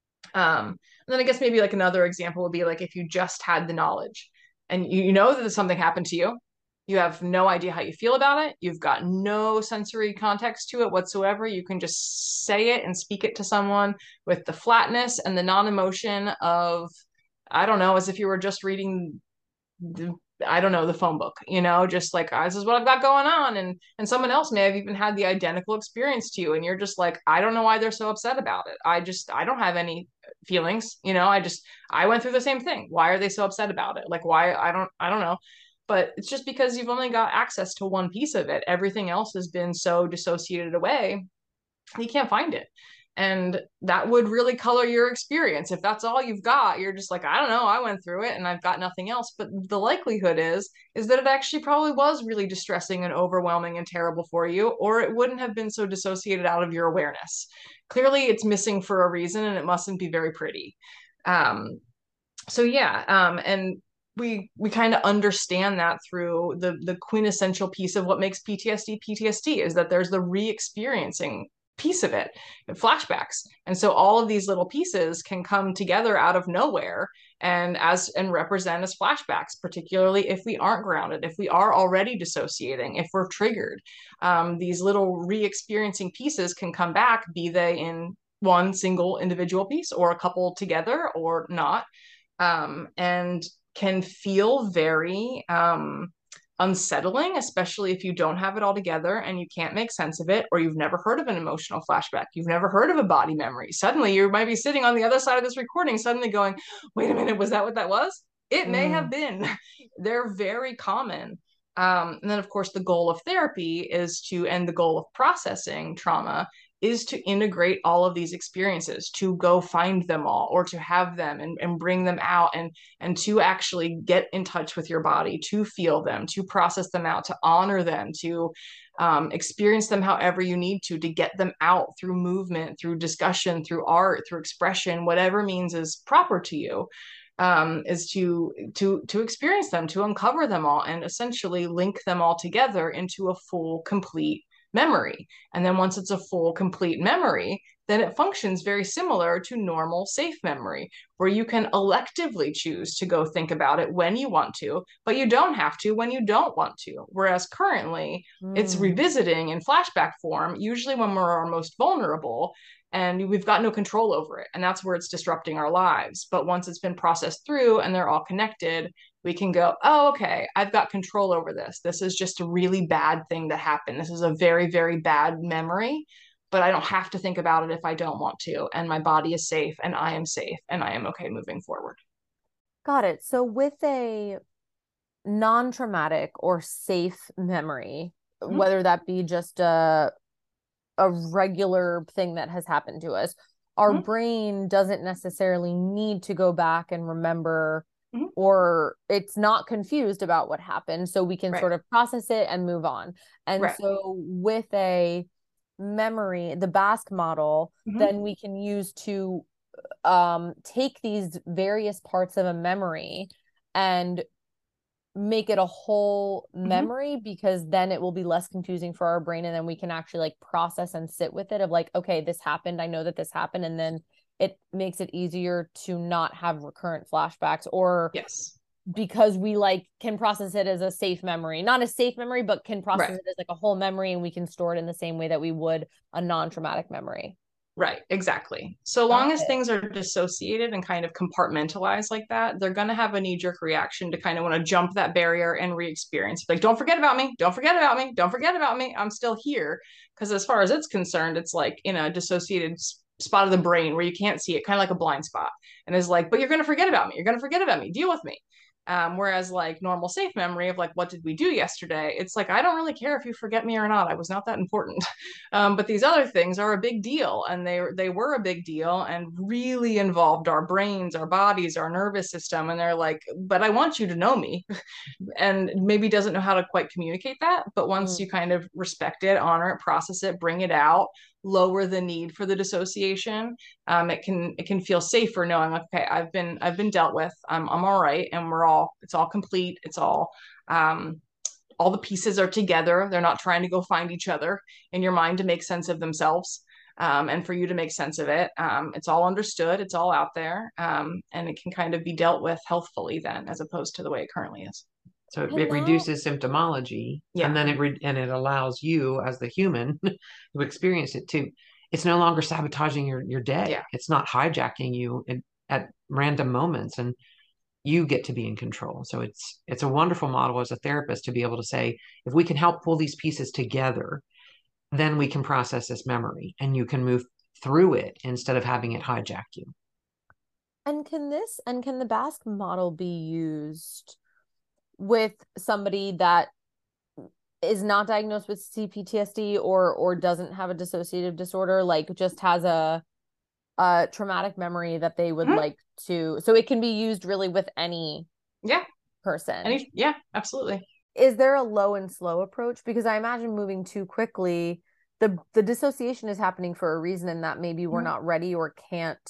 Um, and then I guess maybe like another example would be like if you just had the knowledge and you know that something happened to you. You have no idea how you feel about it. You've got no sensory context to it whatsoever. You can just say it and speak it to someone with the flatness and the non-emotion of, I don't know, as if you were just reading the, I don't know, the phone book, you know, just like, oh, this is what I've got going on. And, and someone else may have even had the identical experience to you. And you're just like, I don't know why they're so upset about it. I just, I don't have any feelings, you know, I just, I went through the same thing. Why are they so upset about it? Like, why? I don't, I don't know. But it's just because you've only got access to one piece of it. Everything else has been so dissociated away, you can't find it. And that would really color your experience. If that's all you've got, you're just like, I don't know, I went through it and I've got nothing else. But the likelihood is, is that it actually probably was really distressing and overwhelming and terrible for you, or it wouldn't have been so dissociated out of your awareness. Clearly it's missing for a reason, and it mustn't be very pretty. Um, so yeah, um, and we we kind of understand that through the the quintessential piece of what makes P T S D P T S D is that there's the re-experiencing piece of it, flashbacks. And so all of these little pieces can come together out of nowhere and as and represent as flashbacks, particularly if we aren't grounded, if we are already dissociating, if we're triggered. Um, these little re-experiencing pieces can come back, be they in one single individual piece or a couple together or not, um, and can feel very um, unsettling, especially if you don't have it all together and you can't make sense of it, or you've never heard of an emotional flashback, you've never heard of a body memory. Suddenly you might be sitting on the other side of this recording, suddenly going, wait a minute, was that what that was? It mm. may have been. They're very common. Um, and then, of course, the goal of therapy is to, and the goal of processing trauma is to integrate all of these experiences, to go find them all, or to have them and, and bring them out, and, and to actually get in touch with your body, to feel them, to process them out, to honor them, to um, experience them however you need to, to get them out through movement, through discussion, through art, through expression, whatever means is proper to you. Um, is to to to experience them, to uncover them all, and essentially link them all together into a full, complete memory. And then once it's a full, complete memory, then it functions very similar to normal, safe memory, where you can electively choose to go think about it when you want to, but you don't have to when you don't want to. Whereas currently, mm. it's revisiting in flashback form, usually when we're our most vulnerable, and we've got no control over it. And that's where it's disrupting our lives. But once it's been processed through and they're all connected, we can go, oh, okay, I've got control over this. This is just a really bad thing that happened. This is a very, very bad memory. but I don't have to think about it if I don't want to. And my body is safe and I am safe and I am okay moving forward. Got it. So with a non-traumatic or safe memory, Mhm. whether that be just a a regular thing that has happened to us, our Mhm. brain doesn't necessarily need to go back and remember, Mhm. or it's not confused about what happened. So we can Right. sort of process it and move on. And Right. so with a memory, the Basque model, Mhm. then we can use to um, take these various parts of a memory and make it a whole Mhm. memory, because then it will be less confusing for our brain, and then we can actually like process and sit with it of like, okay, this happened, I know that this happened, and then it makes it easier to not have recurrent flashbacks, or Yes. because we like can process it as a safe memory, not a safe memory, but can process Right. it as like a whole memory, and we can store it in the same way that we would a non-traumatic memory. Right, exactly. So Got long as it. things are dissociated and kind of compartmentalized like that, they're going to have a knee-jerk reaction to kind of want to jump that barrier and re-experience. Like, don't forget about me, don't forget about me, don't forget about me. I'm still here. Because as far as it's concerned, it's like in a dissociated spot of the brain where you can't see it, kind of like a blind spot. And it's like, but you're going to forget about me. You're going to forget about me. Deal with me. Um, whereas like normal safe memory of like, what did we do yesterday? It's like, I don't really care if you forget me or not. I was not that important. Um, but these other things are a big deal, and they they were a big deal and really involved our brains, our bodies, our nervous system. And they're like, but I want you to know me, and maybe doesn't know how to quite communicate that. But once Mm. you kind of respect it, honor it, process it, bring it out, lower the need for the dissociation, um, it can it can feel safer knowing like, okay, I've been I've been dealt with. I'm I'm all right, and we're all it's all complete. It's all um, all the pieces are together. They're not trying to go find each other in your mind to make sense of themselves. Um, and for you to make sense of it, um, it's all understood, it's all out there, um, and it can kind of be dealt with healthfully then, as opposed to the way it currently is. So it, And it that, reduces symptomology, and Yeah. then it re- and it allows you as the human who experience it to. It's no longer sabotaging your your day. Yeah. It's not hijacking you in, at random moments, and you get to be in control. So it's it's a wonderful model as a therapist to be able to say, if we can help pull these pieces together, then we can process this memory, and you can move through it instead of having it hijack you. and can this and can the Basque model be used with somebody that is not diagnosed with C P T S D, or or doesn't have a dissociative disorder, like just has a a traumatic memory that they would Mhm. like to, so it can be used really with any Yeah. person. Any, yeah, absolutely. Is there a low and slow approach? Because I imagine moving too quickly, the the dissociation is happening for a reason, and that maybe we're Mhm. not ready or can't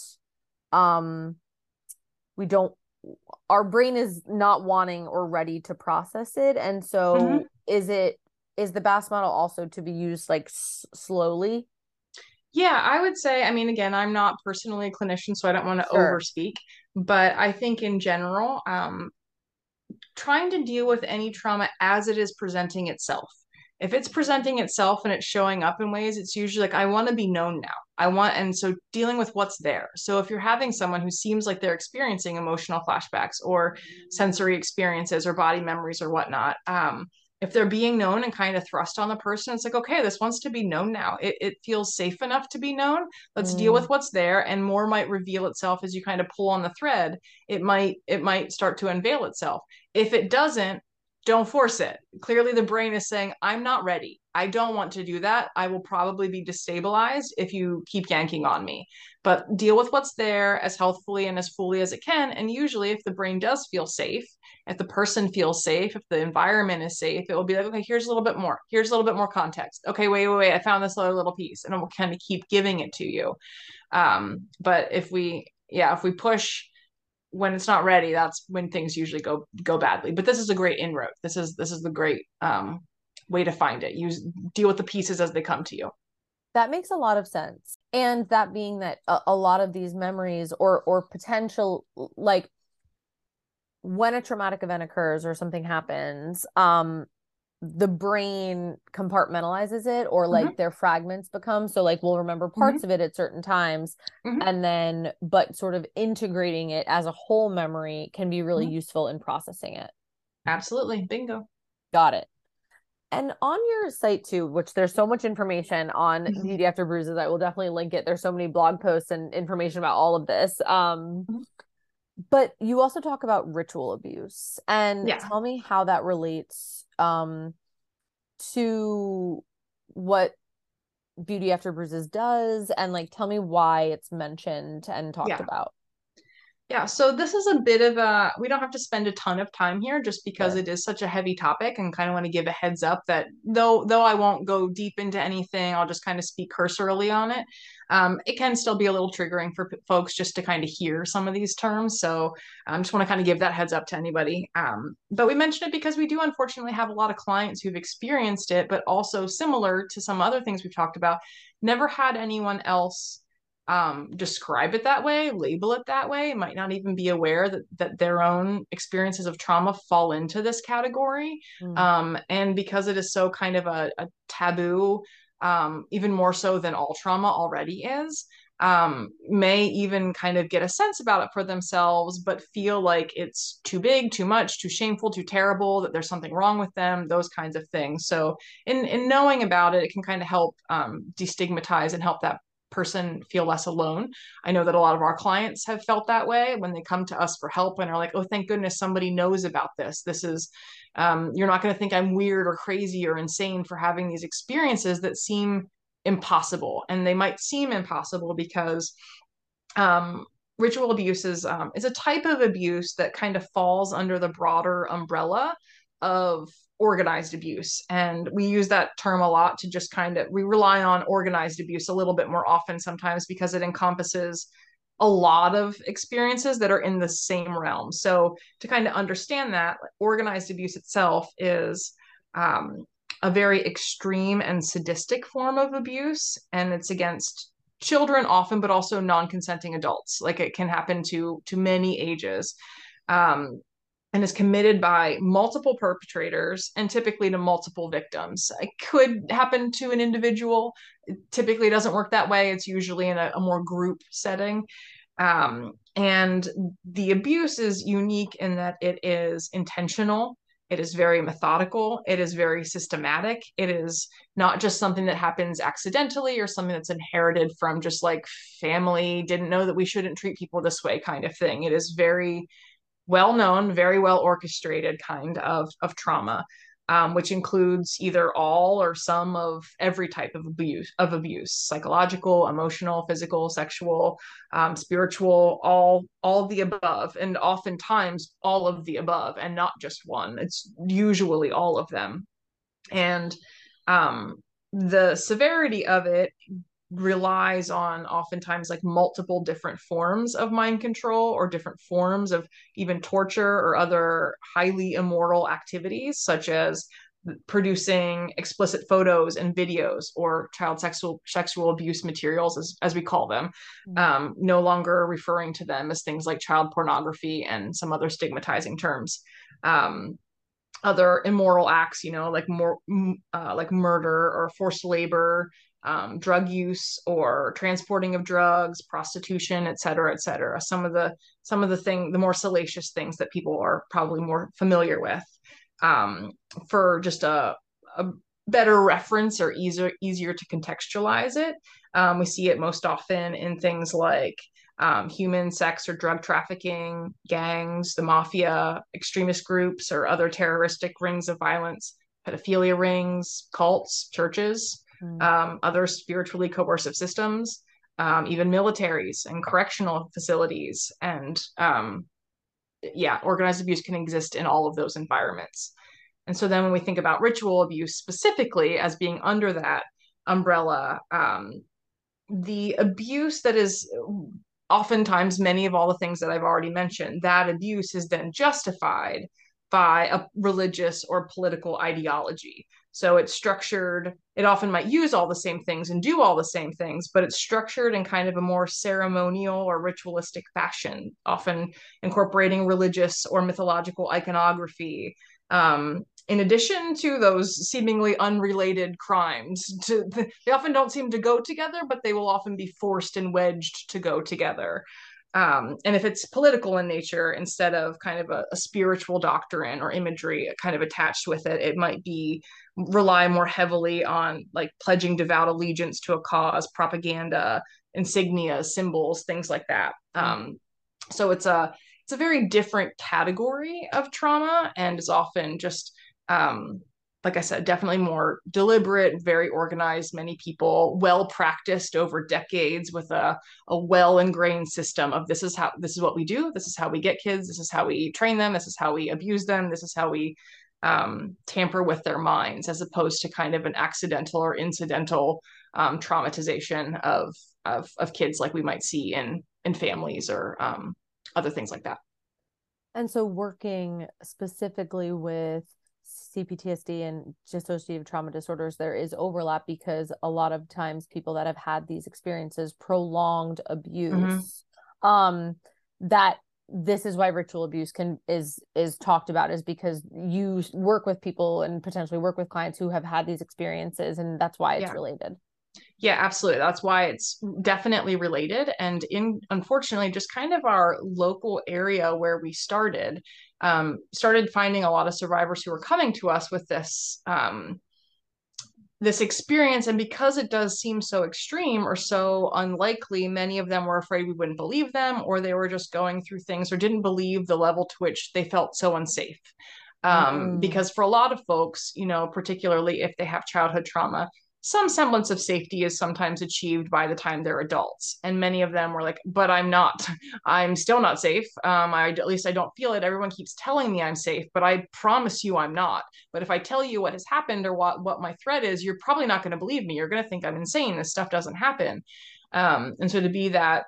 um we don't our brain is not wanting or ready to process it. And Mhm. so is it is the Basque model also to be used like s- slowly? Yeah, I would say, I mean, again, I'm not personally a clinician, so I don't want to Sure. overspeak, but I think in general, um, trying to deal with any trauma as it is presenting itself. If it's presenting itself and it's showing up in ways, it's usually like, I want to be known now. I want, and so dealing with what's there. So if you're having someone who seems like they're experiencing emotional flashbacks or sensory experiences or body memories or whatnot, um, if they're being known and kind of thrust on the person, it's like, okay, this wants to be known now. It, it feels safe enough to be known. Let's deal Mm. with what's there, and more might reveal itself as you kind of pull on the thread. It might it might start to unveil itself. If it doesn't, don't force it. Clearly, the brain is saying, I'm not ready. I don't want to do that. I will probably be destabilized if you keep yanking on me. But deal with what's there as healthfully and as fully as it can. And usually, if the brain does feel safe, if the person feels safe, if the environment is safe, it will be like, okay, here's a little bit more. Here's a little bit more context. Okay, wait, wait, wait. I found this other little piece. And it will kind of keep giving it to you. Um, but if we, yeah, if we push when it's not ready, that's when things usually go go badly. But this is a great inroad. This is this is the great um, way to find it. Use deal with the pieces as they come to you. That makes a lot of sense. And that being that a, a lot of these memories or or potential, like when a traumatic event occurs or something happens, um the brain compartmentalizes it, or Mm-hmm. like their fragments become, so like we'll remember Mm-hmm. parts of it at certain times, Mm-hmm. and then but sort of integrating it as a whole memory can be really Mm-hmm. useful in processing it. Absolutely, bingo. Got it. And on your site too, which there's so much information on Mhm. Beauty After Bruises, I will definitely link it. There's so many blog posts and information about all of this. Um, Mhm. but you also talk about ritual abuse, and Yeah. tell me how that relates um to what Beauty After Bruises does, and like tell me why it's mentioned and talked Yeah. about. Yeah, so this is a bit of a, we don't have to spend a ton of time here just because Sure. it is such a heavy topic, and kind of want to give a heads up that though though I won't go deep into anything, I'll just kind of speak cursorily on it. Um, it can still be a little triggering for p- folks just to kind of hear some of these terms. So I just want to kind of give that heads up to anybody. Um, but we mention it because we do unfortunately have a lot of clients who've experienced it, but also similar to some other things we've talked about, never had anyone else um, describe it that way, label it that way, might not even be aware that that their own experiences of trauma fall into this category. Mm. Um, and because it is so kind of a, a taboo, um, even more so than all trauma already is, um, may even kind of get a sense about it for themselves, but feel like it's too big, too much, too shameful, too terrible, that there's something wrong with them, those kinds of things. So in in knowing about it, it can kind of help um, destigmatize and help that person feel less alone. I know that a lot of our clients have felt that way when they come to us for help and are like, oh, thank goodness somebody knows about this. This is, um, you're not going to think I'm weird or crazy or insane for having these experiences that seem impossible. And they might seem impossible because um, ritual abuse is, um, is a type of abuse that kind of falls under the broader umbrella of organized abuse. And we use that term a lot to just kind of, we rely on organized abuse a little bit more often sometimes because it encompasses a lot of experiences that are in the same realm. So to kind of understand that, organized abuse itself is um, a very extreme and sadistic form of abuse, and it's against children often, but also non-consenting adults. Like it can happen to to many ages. Um, and is committed by multiple perpetrators and typically to multiple victims. It could happen to an individual. It typically doesn't work that way. It's usually in a, a more group setting. Um, and the abuse is unique in that it is intentional. It is very methodical. It is very systematic. It is not just something that happens accidentally or something that's inherited from just like family didn't know that we shouldn't treat people this way kind of thing. It is very well known, very well orchestrated kind of, of trauma, um, which includes either all or some of every type of abuse, of abuse, psychological, emotional, physical, sexual, um, spiritual, all all of the above, and oftentimes all of the above, and not just one. It's usually all of them, and um, the severity of it relies on oftentimes like multiple different forms of mind control or different forms of even torture or other highly immoral activities, such as producing explicit photos and videos or child sexual sexual abuse materials, as, as we call them, um, no longer referring to them as things like child pornography and some other stigmatizing terms. Um, other immoral acts, you know, like more uh, like murder or forced labor, um, drug use or transporting of drugs, prostitution, et cetera, et cetera. Some of the some of the thing, the more salacious things that people are probably more familiar with. Um, for just a, a better reference or easier easier to contextualize it, um, we see it most often in things like um, human sex or drug trafficking, gangs, the mafia, extremist groups, or other terroristic rings of violence, pedophilia rings, cults, churches, Mm. um, other spiritually coercive systems, um, even militaries and correctional facilities. And um, yeah, organized abuse can exist in all of those environments. And so then when we think about ritual abuse specifically as being under that umbrella, um, the abuse that is oftentimes many of all the things that I've already mentioned, that abuse is then justified by a religious or political ideology. So it's structured, it often might use all the same things and do all the same things, but it's structured in kind of a more ceremonial or ritualistic fashion, often incorporating religious or mythological iconography. Um, in addition to those seemingly unrelated crimes, to, they often don't seem to go together, but they will often be forced and wedged to go together. Um, and if it's political in nature, instead of kind of a, a spiritual doctrine or imagery kind of attached with it, it might be rely more heavily on like pledging devout allegiance to a cause, propaganda, insignia, symbols, things like that. Um, so it's a it's a very different category of trauma, and is often just um, like I said, definitely more deliberate, very organized, many people, well practiced over decades with a, a well ingrained system of this is how this is what we do, this is how we get kids, this is how we train them, this is how we abuse them, this is how we um, tamper with their minds, as opposed to kind of an accidental or incidental um, traumatization of, of of kids like we might see in in families or um, other things like that. And so working specifically with C P T S D and dissociative trauma disorders, there is overlap because a lot of times people that have had these experiences, prolonged abuse, mm-hmm. um, that this is why ritual abuse can is is talked about, is because you work with people and potentially work with clients who have had these experiences, and that's why it's yeah. related. Yeah, absolutely. That's why it's definitely related. And in, unfortunately, just kind of our local area where we started, um, started finding a lot of survivors who were coming to us with this, um, this experience. And because it does seem so extreme or so unlikely, many of them were afraid we wouldn't believe them, or they were just going through things or didn't believe the level to which they felt so unsafe. Um, mm. Because for a lot of folks, you know, particularly if they have childhood trauma, some semblance of safety is sometimes achieved by the time they're adults. And many of them were like, but I'm not, I'm still not safe. Um, I, at least I don't feel it. Everyone keeps telling me I'm safe, but I promise you I'm not. But if I tell you what has happened or what, what my threat is, you're probably not going to believe me. You're going to think I'm insane. This stuff doesn't happen. Um, and so to be that,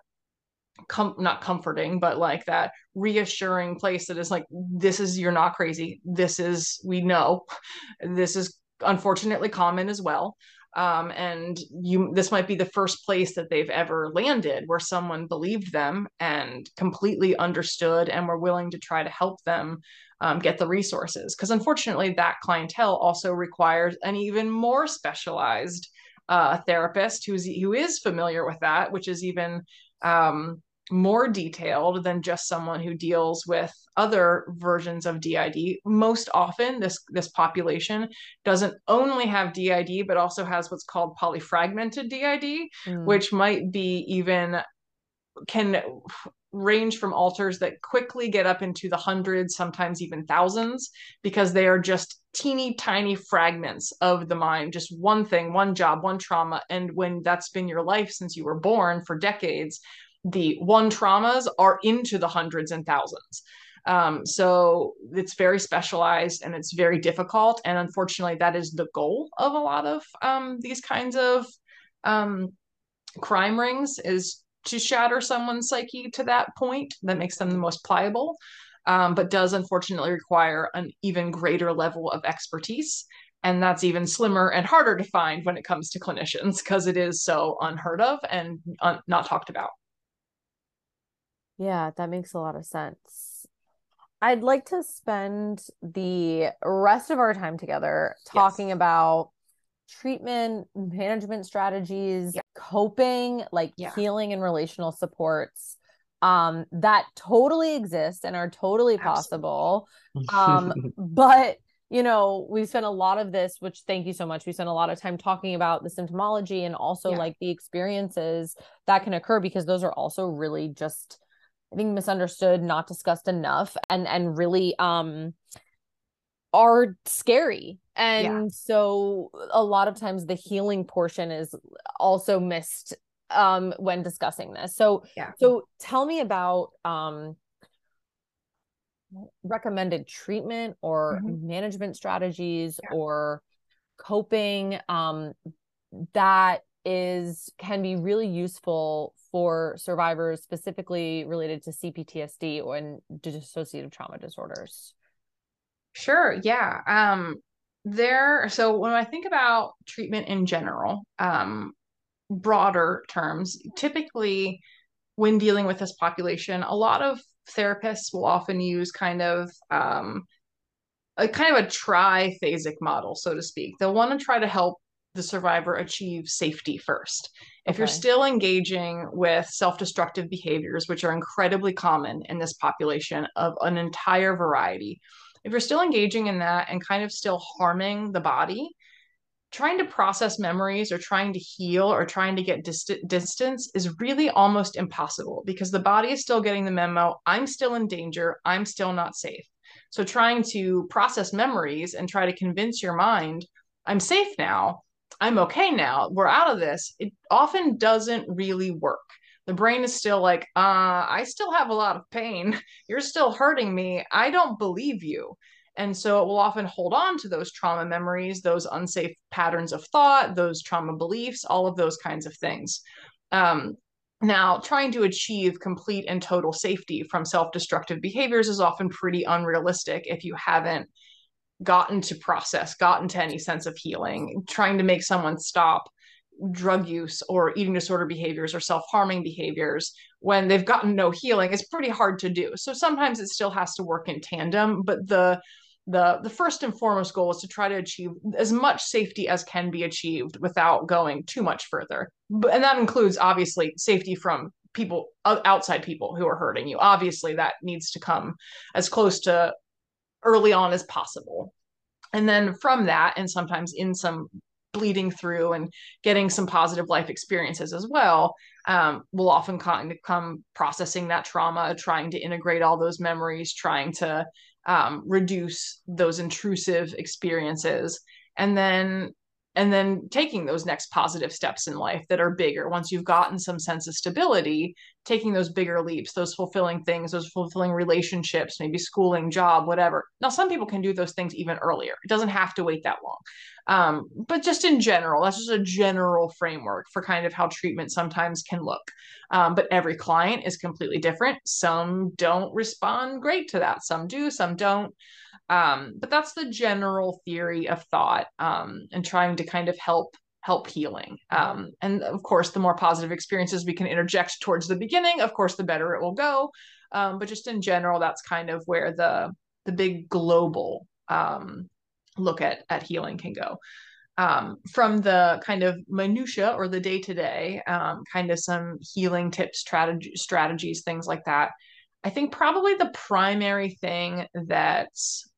com- not comforting, but like that reassuring place that is like, this is, you're not crazy. This is, we know, this is unfortunately common as well. Um, and you, this might be the first place that they've ever landed where someone believed them and completely understood and were willing to try to help them um, get the resources. Because unfortunately, that clientele also requires an even more specialized uh, therapist who's who is familiar with that, which is even um, more detailed than just someone who deals with other versions of D I D. Most often, this, this population doesn't only have D I D, but also has what's called polyfragmented D I D, mm. which might be even, can range from alters that quickly get up into the hundreds, sometimes even thousands, because they are just teeny tiny fragments of the mind, just one thing, one job, one trauma. And when that's been your life since you were born for decades, the one traumas are into the hundreds and thousands. Um, so it's very specialized and it's very difficult. And unfortunately, that is the goal of a lot of um, these kinds of um, crime rings, is to shatter someone's psyche to that point that makes them the most pliable, um, but does unfortunately require an even greater level of expertise. And that's even slimmer and harder to find when it comes to clinicians, because it is so unheard of and un- not talked about. Yeah, that makes a lot of sense. I'd like to spend the rest of our time together talking yes. about treatment, management strategies, yeah. coping, like yeah. healing and relational supports um, that totally exist and are totally possible. um, but, you know, we spent a lot of this, which thank you so much. We spent a lot of time talking about the symptomology and also yeah. like the experiences that can occur, because those are also really just, I think, misunderstood, not discussed enough, and and really um are scary. And yeah. so a lot of times the healing portion is also missed um when discussing this. So yeah. so tell me about um recommended treatment or mm-hmm. management strategies yeah. or coping um that is can be really useful for survivors, specifically related to C P T S D or and dissociative trauma disorders. Sure. Yeah. Um, there. So when I think about treatment in general, um, broader terms, typically when dealing with this population, a lot of therapists will often use kind of um, a kind of a triphasic model, so to speak. They'll want to try to help the survivor achieve safety first. If Okay. you're still engaging with self-destructive behaviors, which are incredibly common in this population of an entire variety, if you're still engaging in that and kind of still harming the body, trying to process memories or trying to heal or trying to get dist- distance is really almost impossible because the body is still getting the memo. I'm still in danger. I'm still not safe. So trying to process memories and try to convince your mind, I'm safe now. I'm okay now. We're out of this. It often doesn't really work. The brain is still like, uh, I still have a lot of pain. You're still hurting me. I don't believe you. And so it will often hold on to those trauma memories, those unsafe patterns of thought, those trauma beliefs, all of those kinds of things. Um, now, trying to achieve complete and total safety from self-destructive behaviors is often pretty unrealistic if you haven't gotten to process, gotten to any sense of healing. Trying to make someone stop drug use or eating disorder behaviors or self-harming behaviors when they've gotten no healing is pretty hard to do. So sometimes it still has to work in tandem, but the the the first and foremost goal is to try to achieve as much safety as can be achieved without going too much further. And that includes obviously safety from people outside people who are hurting you. Obviously that needs to come as close to early on as possible. And then from that, and sometimes in some bleeding through and getting some positive life experiences as well, um, will often kind of come processing that trauma, trying to integrate all those memories, trying to um, reduce those intrusive experiences, and then and then taking those next positive steps in life that are bigger. Once you've gotten some sense of stability, taking those bigger leaps, those fulfilling things, those fulfilling relationships, maybe schooling, job, whatever. Now, some people can do those things even earlier. It doesn't have to wait that long. Um, but just in general, that's just a general framework for kind of how treatment sometimes can look. Um, but every client is completely different. Some don't respond great to that. Some do, some don't. Um, but that's the general theory of thought, um, and trying to kind of help help healing. Um, and of course, the more positive experiences we can interject towards the beginning, of course, the better it will go. Um, but just in general, that's kind of where the the big global um, look at at healing can go. Um, from the kind of minutia or the day to day, kind of some healing tips, strategy, strategies, things like that. I think probably the primary thing that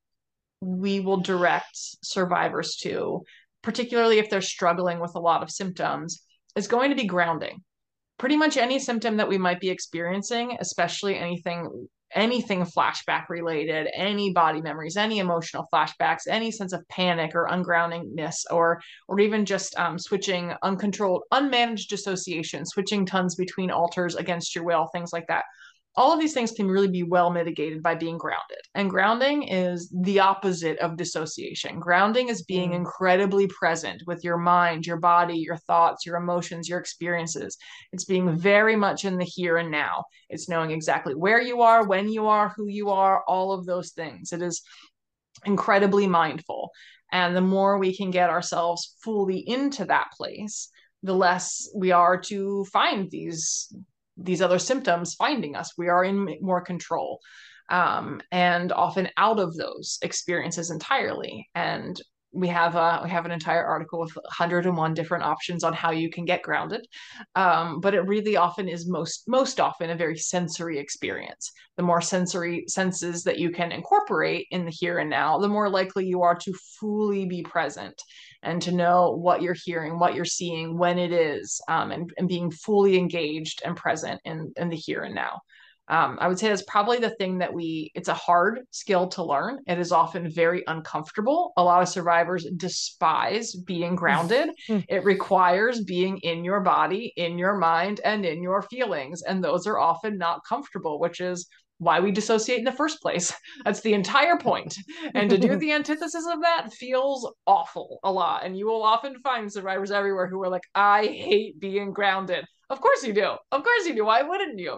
we will direct survivors to, particularly if they're struggling with a lot of symptoms, is going to be grounding. Pretty much any symptom that we might be experiencing, especially anything anything flashback related, any body memories, any emotional flashbacks, any sense of panic or ungroundingness, or or even just um, switching uncontrolled, unmanaged dissociation, switching tons between alters against your will, things like that. All of these things can really be well mitigated by being grounded. And grounding is the opposite of dissociation. Grounding is being mm. incredibly present with your mind, your body, your thoughts, your emotions, your experiences. It's being very much in the here and now. It's knowing exactly where you are, when you are, who you are, all of those things. It is incredibly mindful. And the more we can get ourselves fully into that place, the less we are to find these these other symptoms finding us. We are in more control, um, and often out of those experiences entirely. And we have a, we have an entire article with one hundred and one different options on how you can get grounded. Um, but it really often is most, most often a very sensory experience. The more sensory senses that you can incorporate in the here and now, the more likely you are to fully be present and to know what you're hearing, what you're seeing, when it is, um, and, and being fully engaged and present in, in the here and now. Um, I would say that's probably the thing that we, it's a hard skill to learn. It is often very uncomfortable. A lot of survivors despise being grounded. It requires being in your body, in your mind, and in your feelings. And those are often not comfortable, which is why we dissociate in the first place. That's the entire point. And to do the antithesis of that feels awful a lot. And you will often find survivors everywhere who are like, I hate being grounded. Of course you do. Of course you do. Why wouldn't you?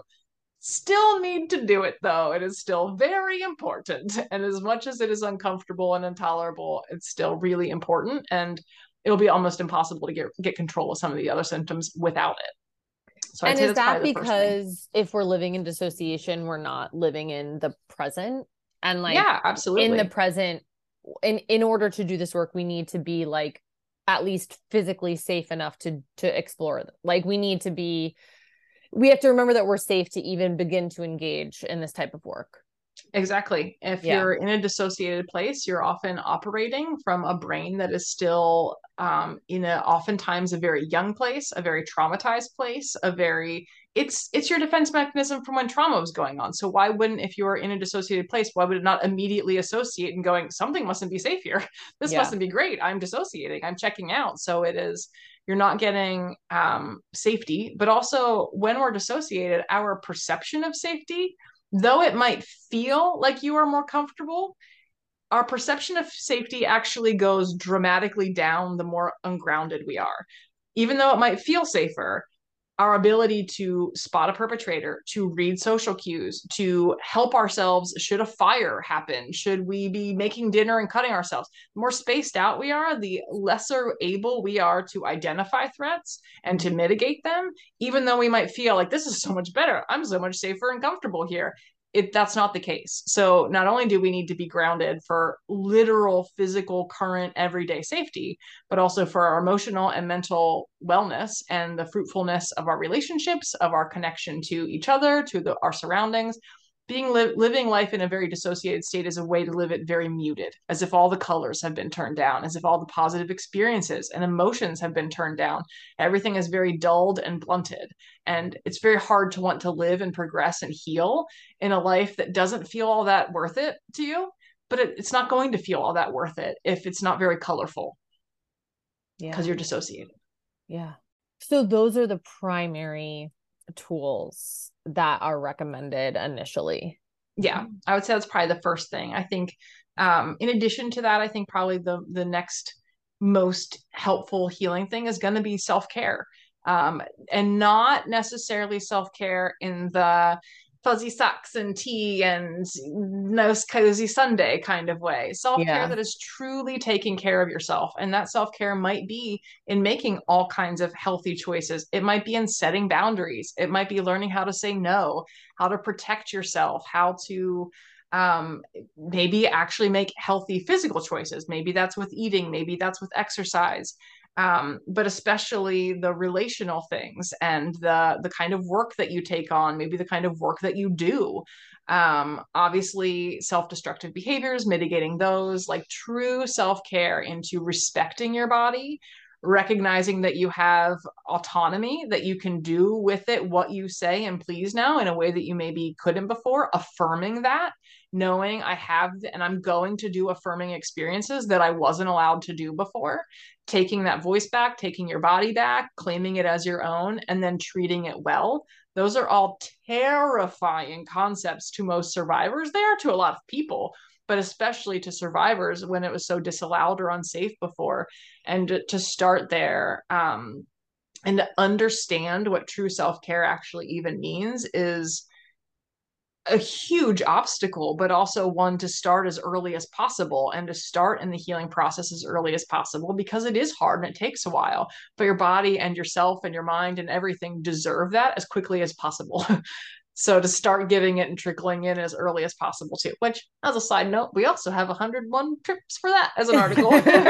Still need to do it though. It is still very important. And as much as it is uncomfortable and intolerable, it's still really important. And it'll be almost impossible to get, get control of some of the other symptoms without it. So and is that because if we're living in dissociation, we're not living in the present? And like, yeah, absolutely. In the present, in, in order to do this work, we need to be like at least physically safe enough to to explore. Like we need to be, we have to remember that we're safe to even begin to engage in this type of work. Exactly. If Yeah. you're in a dissociated place, you're often operating from a brain that is still um, in a oftentimes a very young place, a very traumatized place, a very it's it's your defense mechanism from when trauma was going on. So why wouldn't, if you're in a dissociated place, why would it not immediately associate and going, something mustn't be safe here. This Yeah. mustn't be great. I'm dissociating. I'm checking out. So it is, you're not getting um, safety, but also when we're dissociated, our perception of safety, though it might feel like you are more comfortable, our perception of safety actually goes dramatically down the more ungrounded we are. Even though it might feel safer, our ability to spot a perpetrator, to read social cues, to help ourselves should a fire happen, should we be making dinner and cutting ourselves, the more spaced out we are, the lesser able we are to identify threats and to mitigate them, even though we might feel like this is so much better, I'm so much safer and comfortable here. It, that's not the case. So not only do we need to be grounded for literal, physical, current, everyday safety, but also for our emotional and mental wellness and the fruitfulness of our relationships, of our connection to each other, to the, our surroundings. Being li- living life in a very dissociated state is a way to live it very muted, as if all the colors have been turned down, as if all the positive experiences and emotions have been turned down. Everything is very dulled and blunted. And it's very hard to want to live and progress and heal in a life that doesn't feel all that worth it to you. But it, it's not going to feel all that worth it if it's not very colorful. Yeah. Because you're dissociated. Yeah. So those are the primary tools that are recommended initially. Yeah, I would say that's probably the first thing. I think um, in addition to that, I think probably the the next most helpful healing thing is going to be self-care. Um, and not necessarily self-care in the fuzzy socks and tea and nice cozy Sunday kind of way. Self-care Yeah. that is truly taking care of yourself. And that self-care might be in making all kinds of healthy choices. It might be in setting boundaries. It might be learning how to say no, how to protect yourself, how to um, maybe actually make healthy physical choices. Maybe that's with eating, maybe that's with exercise. Um, but especially the relational things and the the kind of work that you take on, maybe the kind of work that you do. Um, obviously, self-destructive behaviors, mitigating those, like true self-care into respecting your body, recognizing that you have autonomy, that you can do with it what you say and please now in a way that you maybe couldn't before, affirming that, knowing I have and I'm going to do affirming experiences that I wasn't allowed to do before, taking that voice back, taking your body back, claiming it as your own, and then treating it well. Those are all terrifying concepts to most survivors. They are to a lot of people, but especially to survivors when it was so disallowed or unsafe before. And to start there um, and to understand what true self-care actually even means is a huge obstacle, but also one to start as early as possible and to start in the healing process as early as possible, because it is hard and it takes a while, but your body and yourself and your mind and everything deserve that as quickly as possible. So to start giving it and trickling in as early as possible too, which as a side note, we also have one hundred one trips for that as an article.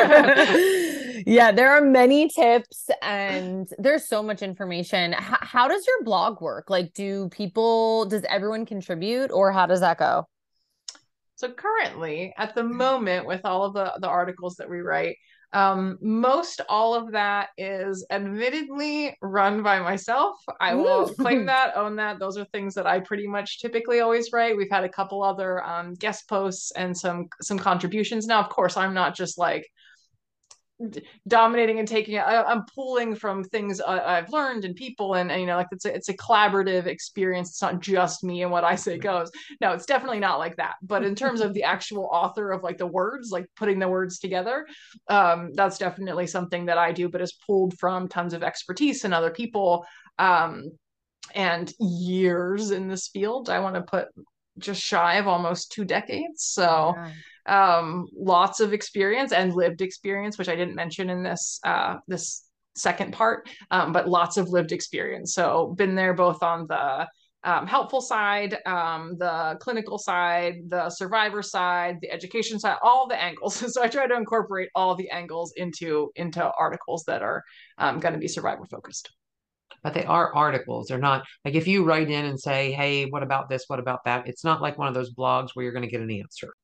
Yeah, there are many tips and there's so much information. H- how does your blog work? Like, do people, does everyone contribute or how does that go? So currently at the moment with all of the, the articles that we write, Um, most all of that is admittedly run by myself. I will claim that, own that. Those are things that I pretty much typically always write. We've had a couple other um, guest posts and some some contributions. Now, of course, I'm not just like dominating and taking it. I, I'm pulling from things I, I've learned and people, and, and you know, like it's a, it's a collaborative experience. It's not just me and what I say goes. No, it's definitely not like that. But in terms of the actual author of like the words, like putting the words together, um, that's definitely something that I do, but is pulled from tons of expertise and other people, um, and years in this field. I want to put just shy of almost two decades. So. Yeah. Um, lots of experience and lived experience, which I didn't mention in this uh, this second part, um, but lots of lived experience. So been there both on the um, helpful side, um, the clinical side, the survivor side, the education side, all the angles. So I try to incorporate all the angles into into articles that are um, going to be survivor focused. But they are articles. They're not like if you write in and say, hey, what about this? What about that? It's not like one of those blogs where you're going to get an answer.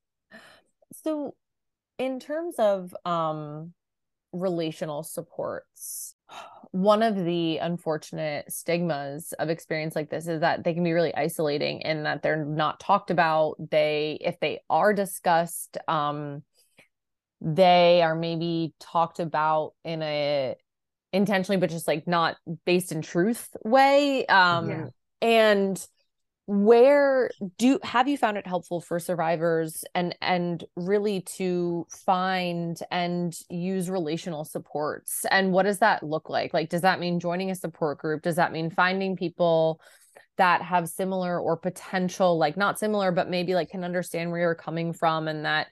So in terms of um, relational supports, one of the unfortunate stigmas of experience like this is that they can be really isolating and that they're not talked about. They, if they are discussed, um, they are maybe talked about in a intentionally, but just like not based in truth way. Um, Yeah. And where do have you found it helpful for survivors and and really to find and use relational supports? And what does that look like? Like, does that mean joining a support group? Does that mean finding people that have similar or potential, like not similar, but maybe like can understand where you're coming from and that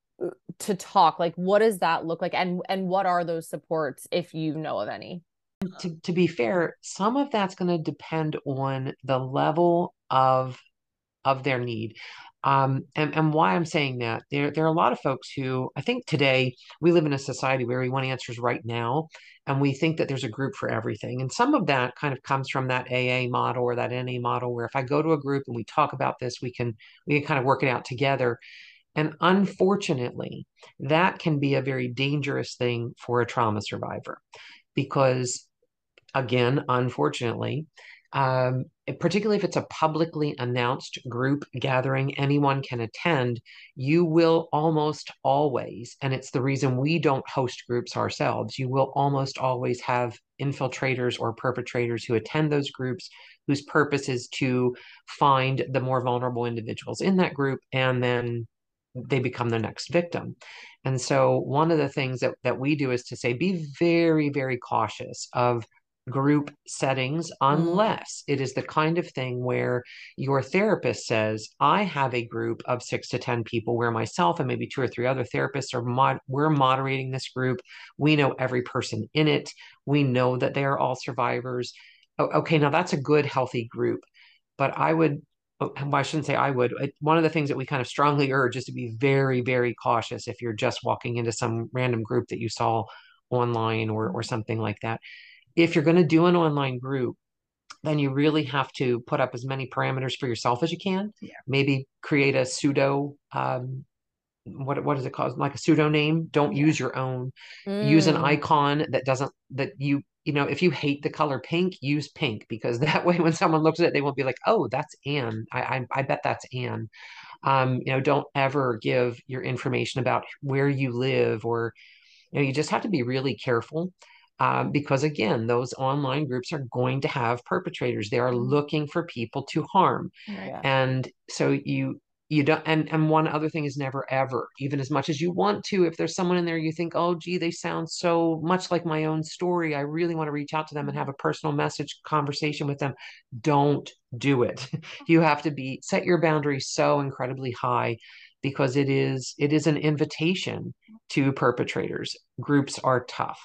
to talk? Like, what does that look like? And and what are those supports if you know of any? To, to be fair, some of that's going to depend on the level of of their need. Um, and, and why I'm saying that, there, there are a lot of folks who I think today we live in a society where we want answers right now, and we think that there's a group for everything. And some of that kind of comes from that A A model or that N A model, where if I go to a group and we talk about this, we can we can kind of work it out together. And unfortunately, that can be a very dangerous thing for a trauma survivor because, again, unfortunately, um, particularly if it's a publicly announced group gathering anyone can attend, you will almost always, and it's the reason we don't host groups ourselves, you will almost always have infiltrators or perpetrators who attend those groups whose purpose is to find the more vulnerable individuals in that group, and then they become the next victim. And so one of the things that, that we do is to say, be very, very cautious of group settings unless it is the kind of thing where your therapist says, I have a group of six to ten people where myself and maybe two or three other therapists are mod we're moderating this group. We know every person in it. We know that they are all survivors. Okay, now that's a good, healthy group. But I would, well, I shouldn't say I would. One of the things that we kind of strongly urge is to be very, very cautious if you're just walking into some random group that you saw online or, or something like that. If you're going to do an online group, then you really have to put up as many parameters for yourself as you can. Yeah. Maybe create a pseudo, um, what what is it called? Like a pseudo name. Don't Yeah. use your own. Mm. Use an icon that doesn't that you you know if you hate the color pink, use pink, because that way when someone looks at it, they won't be like, oh, that's Anne. I I, I bet that's Anne. Um, you know, don't ever give your information about where you live, or you know, you just have to be really careful. Um, because again, those online groups are going to have perpetrators. They are looking for people to harm. Yeah. And so you you don't and and one other thing is never ever, even as much as you want to, if there's someone in there you think, oh gee, they sound so much like my own story, I really want to reach out to them and have a personal message conversation with them, don't do it. You have to be set your boundaries so incredibly high, because it is it is an invitation to perpetrators. Groups are tough.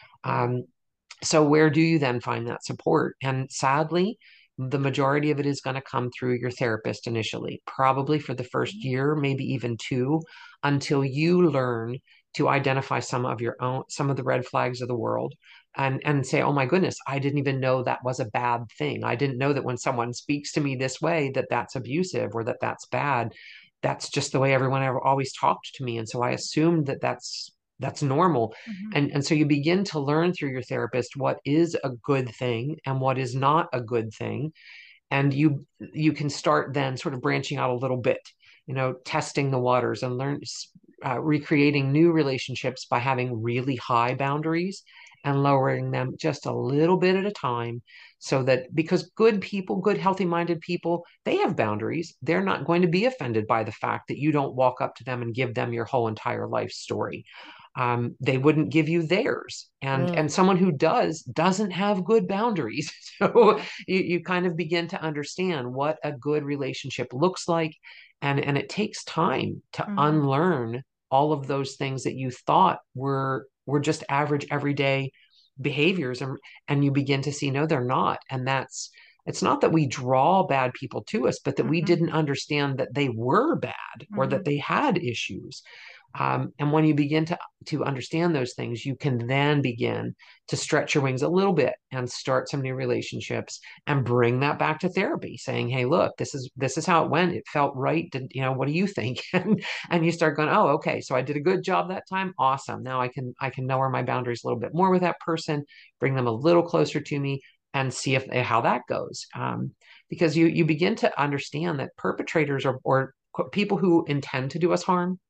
Um, so where do you then find that support? And sadly, the majority of it is going to come through your therapist initially, probably for the first year, maybe even two, until you learn to identify some of your own, some of the red flags of the world, and, and say, oh my goodness, I didn't even know that was a bad thing. I didn't know that when someone speaks to me this way, that that's abusive or that that's bad. That's just the way everyone ever always talked to me. And so I assumed that that's that's normal. Mm-hmm. And, and so you begin to learn through your therapist what is a good thing and what is not a good thing. And you you can start then sort of branching out a little bit, you know, testing the waters and learn uh, recreating new relationships by having really high boundaries and lowering them just a little bit at a time, so that, because good people, good healthy minded people, they have boundaries. They're not going to be offended by the fact that you don't walk up to them and give them your whole entire life story. Um, they wouldn't give you theirs. And Mm. and someone who does doesn't have good boundaries. So you, you kind of begin to understand what a good relationship looks like. And, and it takes time to Mhm. unlearn all of those things that you thought were were just average everyday behaviors. And, and you begin to see, no, they're not. And that's It's not that we draw bad people to us, but that mm-hmm. we didn't understand that they were bad or mm-hmm. that they had issues. Um, and when you begin to, to understand those things, you can then begin to stretch your wings a little bit and start some new relationships and bring that back to therapy, saying, hey, look, this is, this is how it went. It felt right. Did, you know, what do you think? and, and you start going, oh, okay. So I did a good job that time. Awesome. Now I can, I can know where my boundaries a little bit more with that person, bring them a little closer to me and see if how that goes. Um, because you, you begin to understand that perpetrators or, or people who intend to do us harm,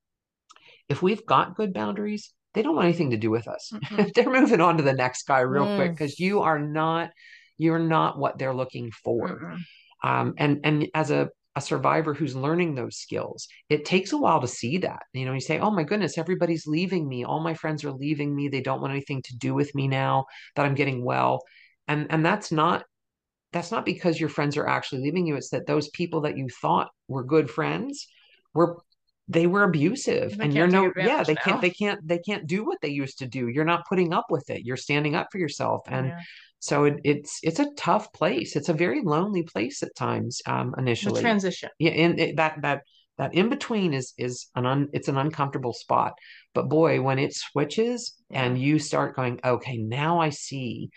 if we've got good boundaries, they don't want anything to do with us. Mm-hmm. They're moving on to the next guy real mm. quick because you are not, you're not what they're looking for. Mm-hmm. Um, and and as a, a survivor who's learning those skills, it takes a while to see that. You know, you say, oh my goodness, everybody's leaving me. All my friends are leaving me. They don't want anything to do with me now that I'm getting well. And and that's not that's not because your friends are actually leaving you. It's that those people that you thought were good friends were they were abusive, they and you're no yeah they now. can't they can't they can't do what they used to do. You're not putting up with it. You're standing up for yourself, and yeah. so it, it's it's a tough place. It's a very lonely place at times. Um, initially, the transition, yeah, and it, that that that in between is is an un, it's an uncomfortable spot. But boy, when it switches yeah. and you start going, okay, now I see.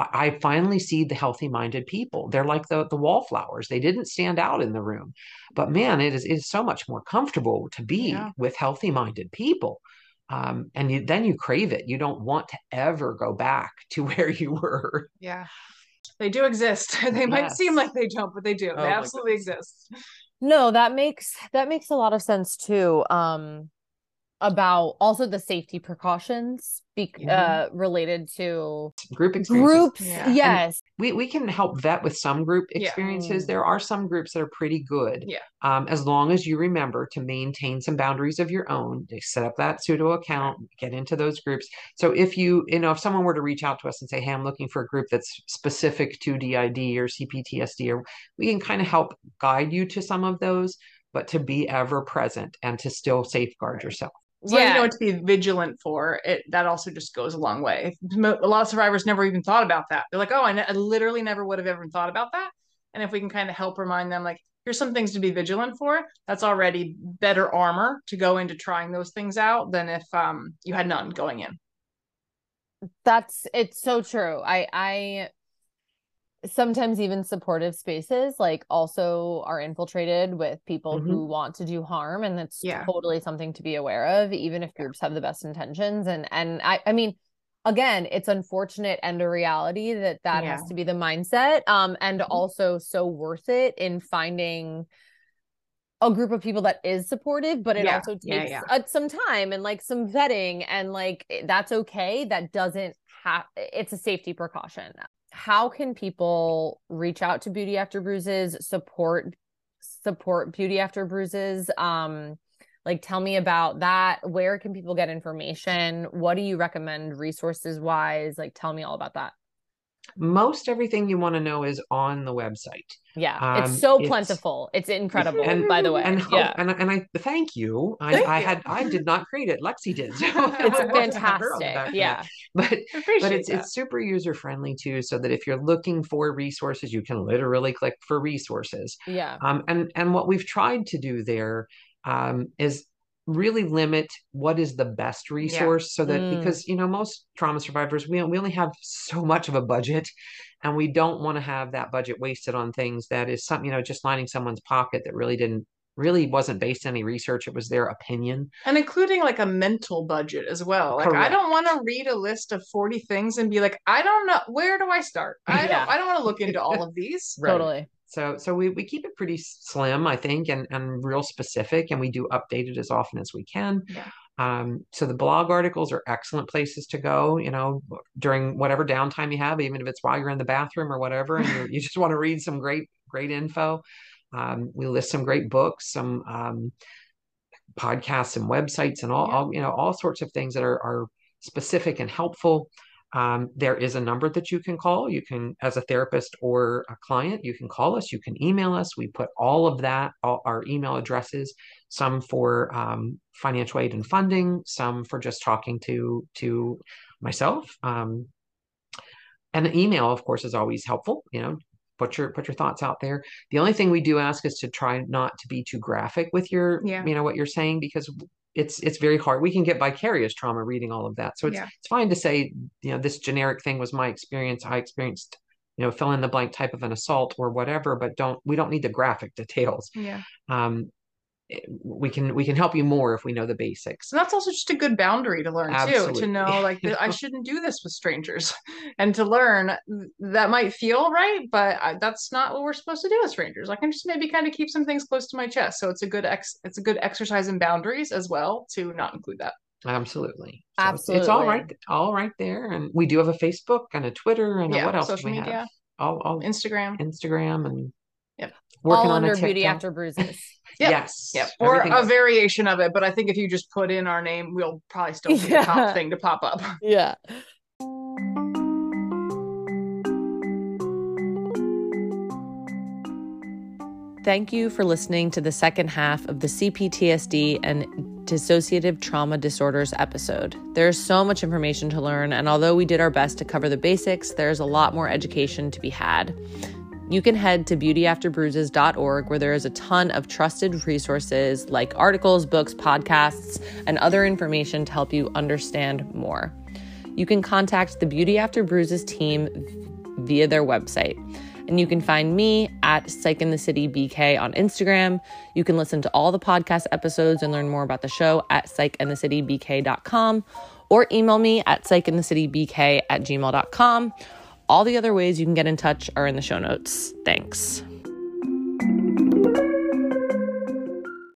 I finally see the healthy-minded people. They're like the, the wallflowers. They didn't stand out in the room, but man, it is, it is so much more comfortable to be yeah. with healthy-minded people. Um, and you, then you crave it. You don't want to ever go back to where you were. Yeah, they do exist. They yes. might seem like they don't, but they do. Oh, they absolutely exist. No, that makes, that makes a lot of sense too. Um, about also the safety precautions be, mm-hmm. uh, related to group experiences. Groups, yeah. yes. And we, we can help vet with some group experiences. Yeah. There are some groups that are pretty good. Yeah. Um, as long as you remember to maintain some boundaries of your own, set up that pseudo account, get into those groups. So if you, you know, if someone were to reach out to us and say, hey, I'm looking for a group that's specific to D I D or C P T S D, or we can kind of help guide you to some of those, but to be ever present and to still safeguard right. yourself. As long yeah. as you know what to be vigilant for, it that also just goes a long way. A lot of survivors never even thought about that. They're like, oh, I, ne- I literally never would have ever thought about that. And if we can kind of help remind them, like, here's some things to be vigilant for, that's already better armor to go into trying those things out than if um you had none going in. That's, it's so true. I, I, sometimes even supportive spaces like also are infiltrated with people mm-hmm. who want to do harm, and that's yeah. totally something to be aware of, even if groups have the best intentions. And and I I mean, again, it's unfortunate and a reality that that yeah. has to be the mindset, um and mm-hmm. also so worth it in finding a group of people that is supportive, but it yeah. also takes yeah, yeah. Uh, some time and like some vetting, and like that's okay. That doesn't have, it's a safety precaution. How can people reach out to Beauty After Bruises, support support Beauty After Bruises? Um, like, tell me about that. Where can people get information? What do you recommend resources wise? Like, tell me all about that. Most everything you want to know is on the website. Yeah, um, it's so it's, plentiful. It's incredible, and, by the way. And, yeah. and, and I thank you. I, thank I you. had I did not create it. Lexi did. So it's fantastic. Yeah, but but it's that. it's super user friendly too. So that if you're looking for resources, you can literally click for resources. Yeah. Um. And and what we've tried to do there, um, is really limit what is the best resource yeah. so that mm. because you know most trauma survivors we, we only have so much of a budget, and we don't want to have that budget wasted on things that is something, you know, just lining someone's pocket that really didn't really wasn't based on any research. It was their opinion, and including like a mental budget as well. Like Correct. I don't want to read a list of forty things and be like, I don't know, where do I start? I yeah. don't I don't want to look into all of these. Right. Totally. So, so we, we keep it pretty slim, I think, and, and real specific, and we do update it as often as we can. Yeah. Um, so the blog articles are excellent places to go, you know, during whatever downtime you have, even if it's while you're in the bathroom or whatever, and you you just want to read some great, great info. Um, we list some great books, some um, podcasts and websites, and all, yeah. all, you know, all sorts of things that are, are specific and helpful. Um, there is a number that you can call. You can, as a therapist or a client, you can call us, you can email us. We put all of that, all our email addresses, some for um, financial aid and funding, some for just talking to, to myself. Um, and an email, of course, is always helpful. You know, put your put your thoughts out there. The only thing we do ask is to try not to be too graphic with your, Yeah. you know, what you're saying, because it's it's very hard. We can get vicarious trauma reading all of that. So it's Yeah. it's fine to say, you know, this generic thing was my experience. I experienced, you know, fill in the blank type of an assault or whatever, but don't we don't need the graphic details. Yeah. Um, we can we can help you more if we know the basics. And that's also just a good boundary to learn Absolutely. too, to know like that I shouldn't do this with strangers, and to learn that might feel right, but I, that's not what we're supposed to do with strangers. I can just maybe kind of keep some things close to my chest. So it's a good ex it's a good exercise in boundaries as well to not include that. Absolutely. So Absolutely. It's, it's all right, all right there. And we do have a Facebook and a Twitter and a, Yeah, what else social do we media. have? All, all Instagram. Instagram and Yep. working All on under a Beauty TikTok. After Bruises. Yep. Yes. Yep. Or Everything a else. variation of it, but I think if you just put in our name, we'll probably still be Yeah. the top thing to pop up. Yeah. Thank you for listening to the second half of the C P T S D and dissociative trauma disorders episode. There's so much information to learn, and although we did our best to cover the basics, there's a lot more education to be had. You can head to beauty after bruises dot org, where there is a ton of trusted resources like articles, books, podcasts, and other information to help you understand more. You can contact the Beauty After Bruises team via their website. And you can find me at Psych in the City B K on Instagram. You can listen to all the podcast episodes and learn more about the show at psych in the city b k dot com, or email me at psych in the city b k at gmail dot com. All the other ways you can get in touch are in the show notes. Thanks.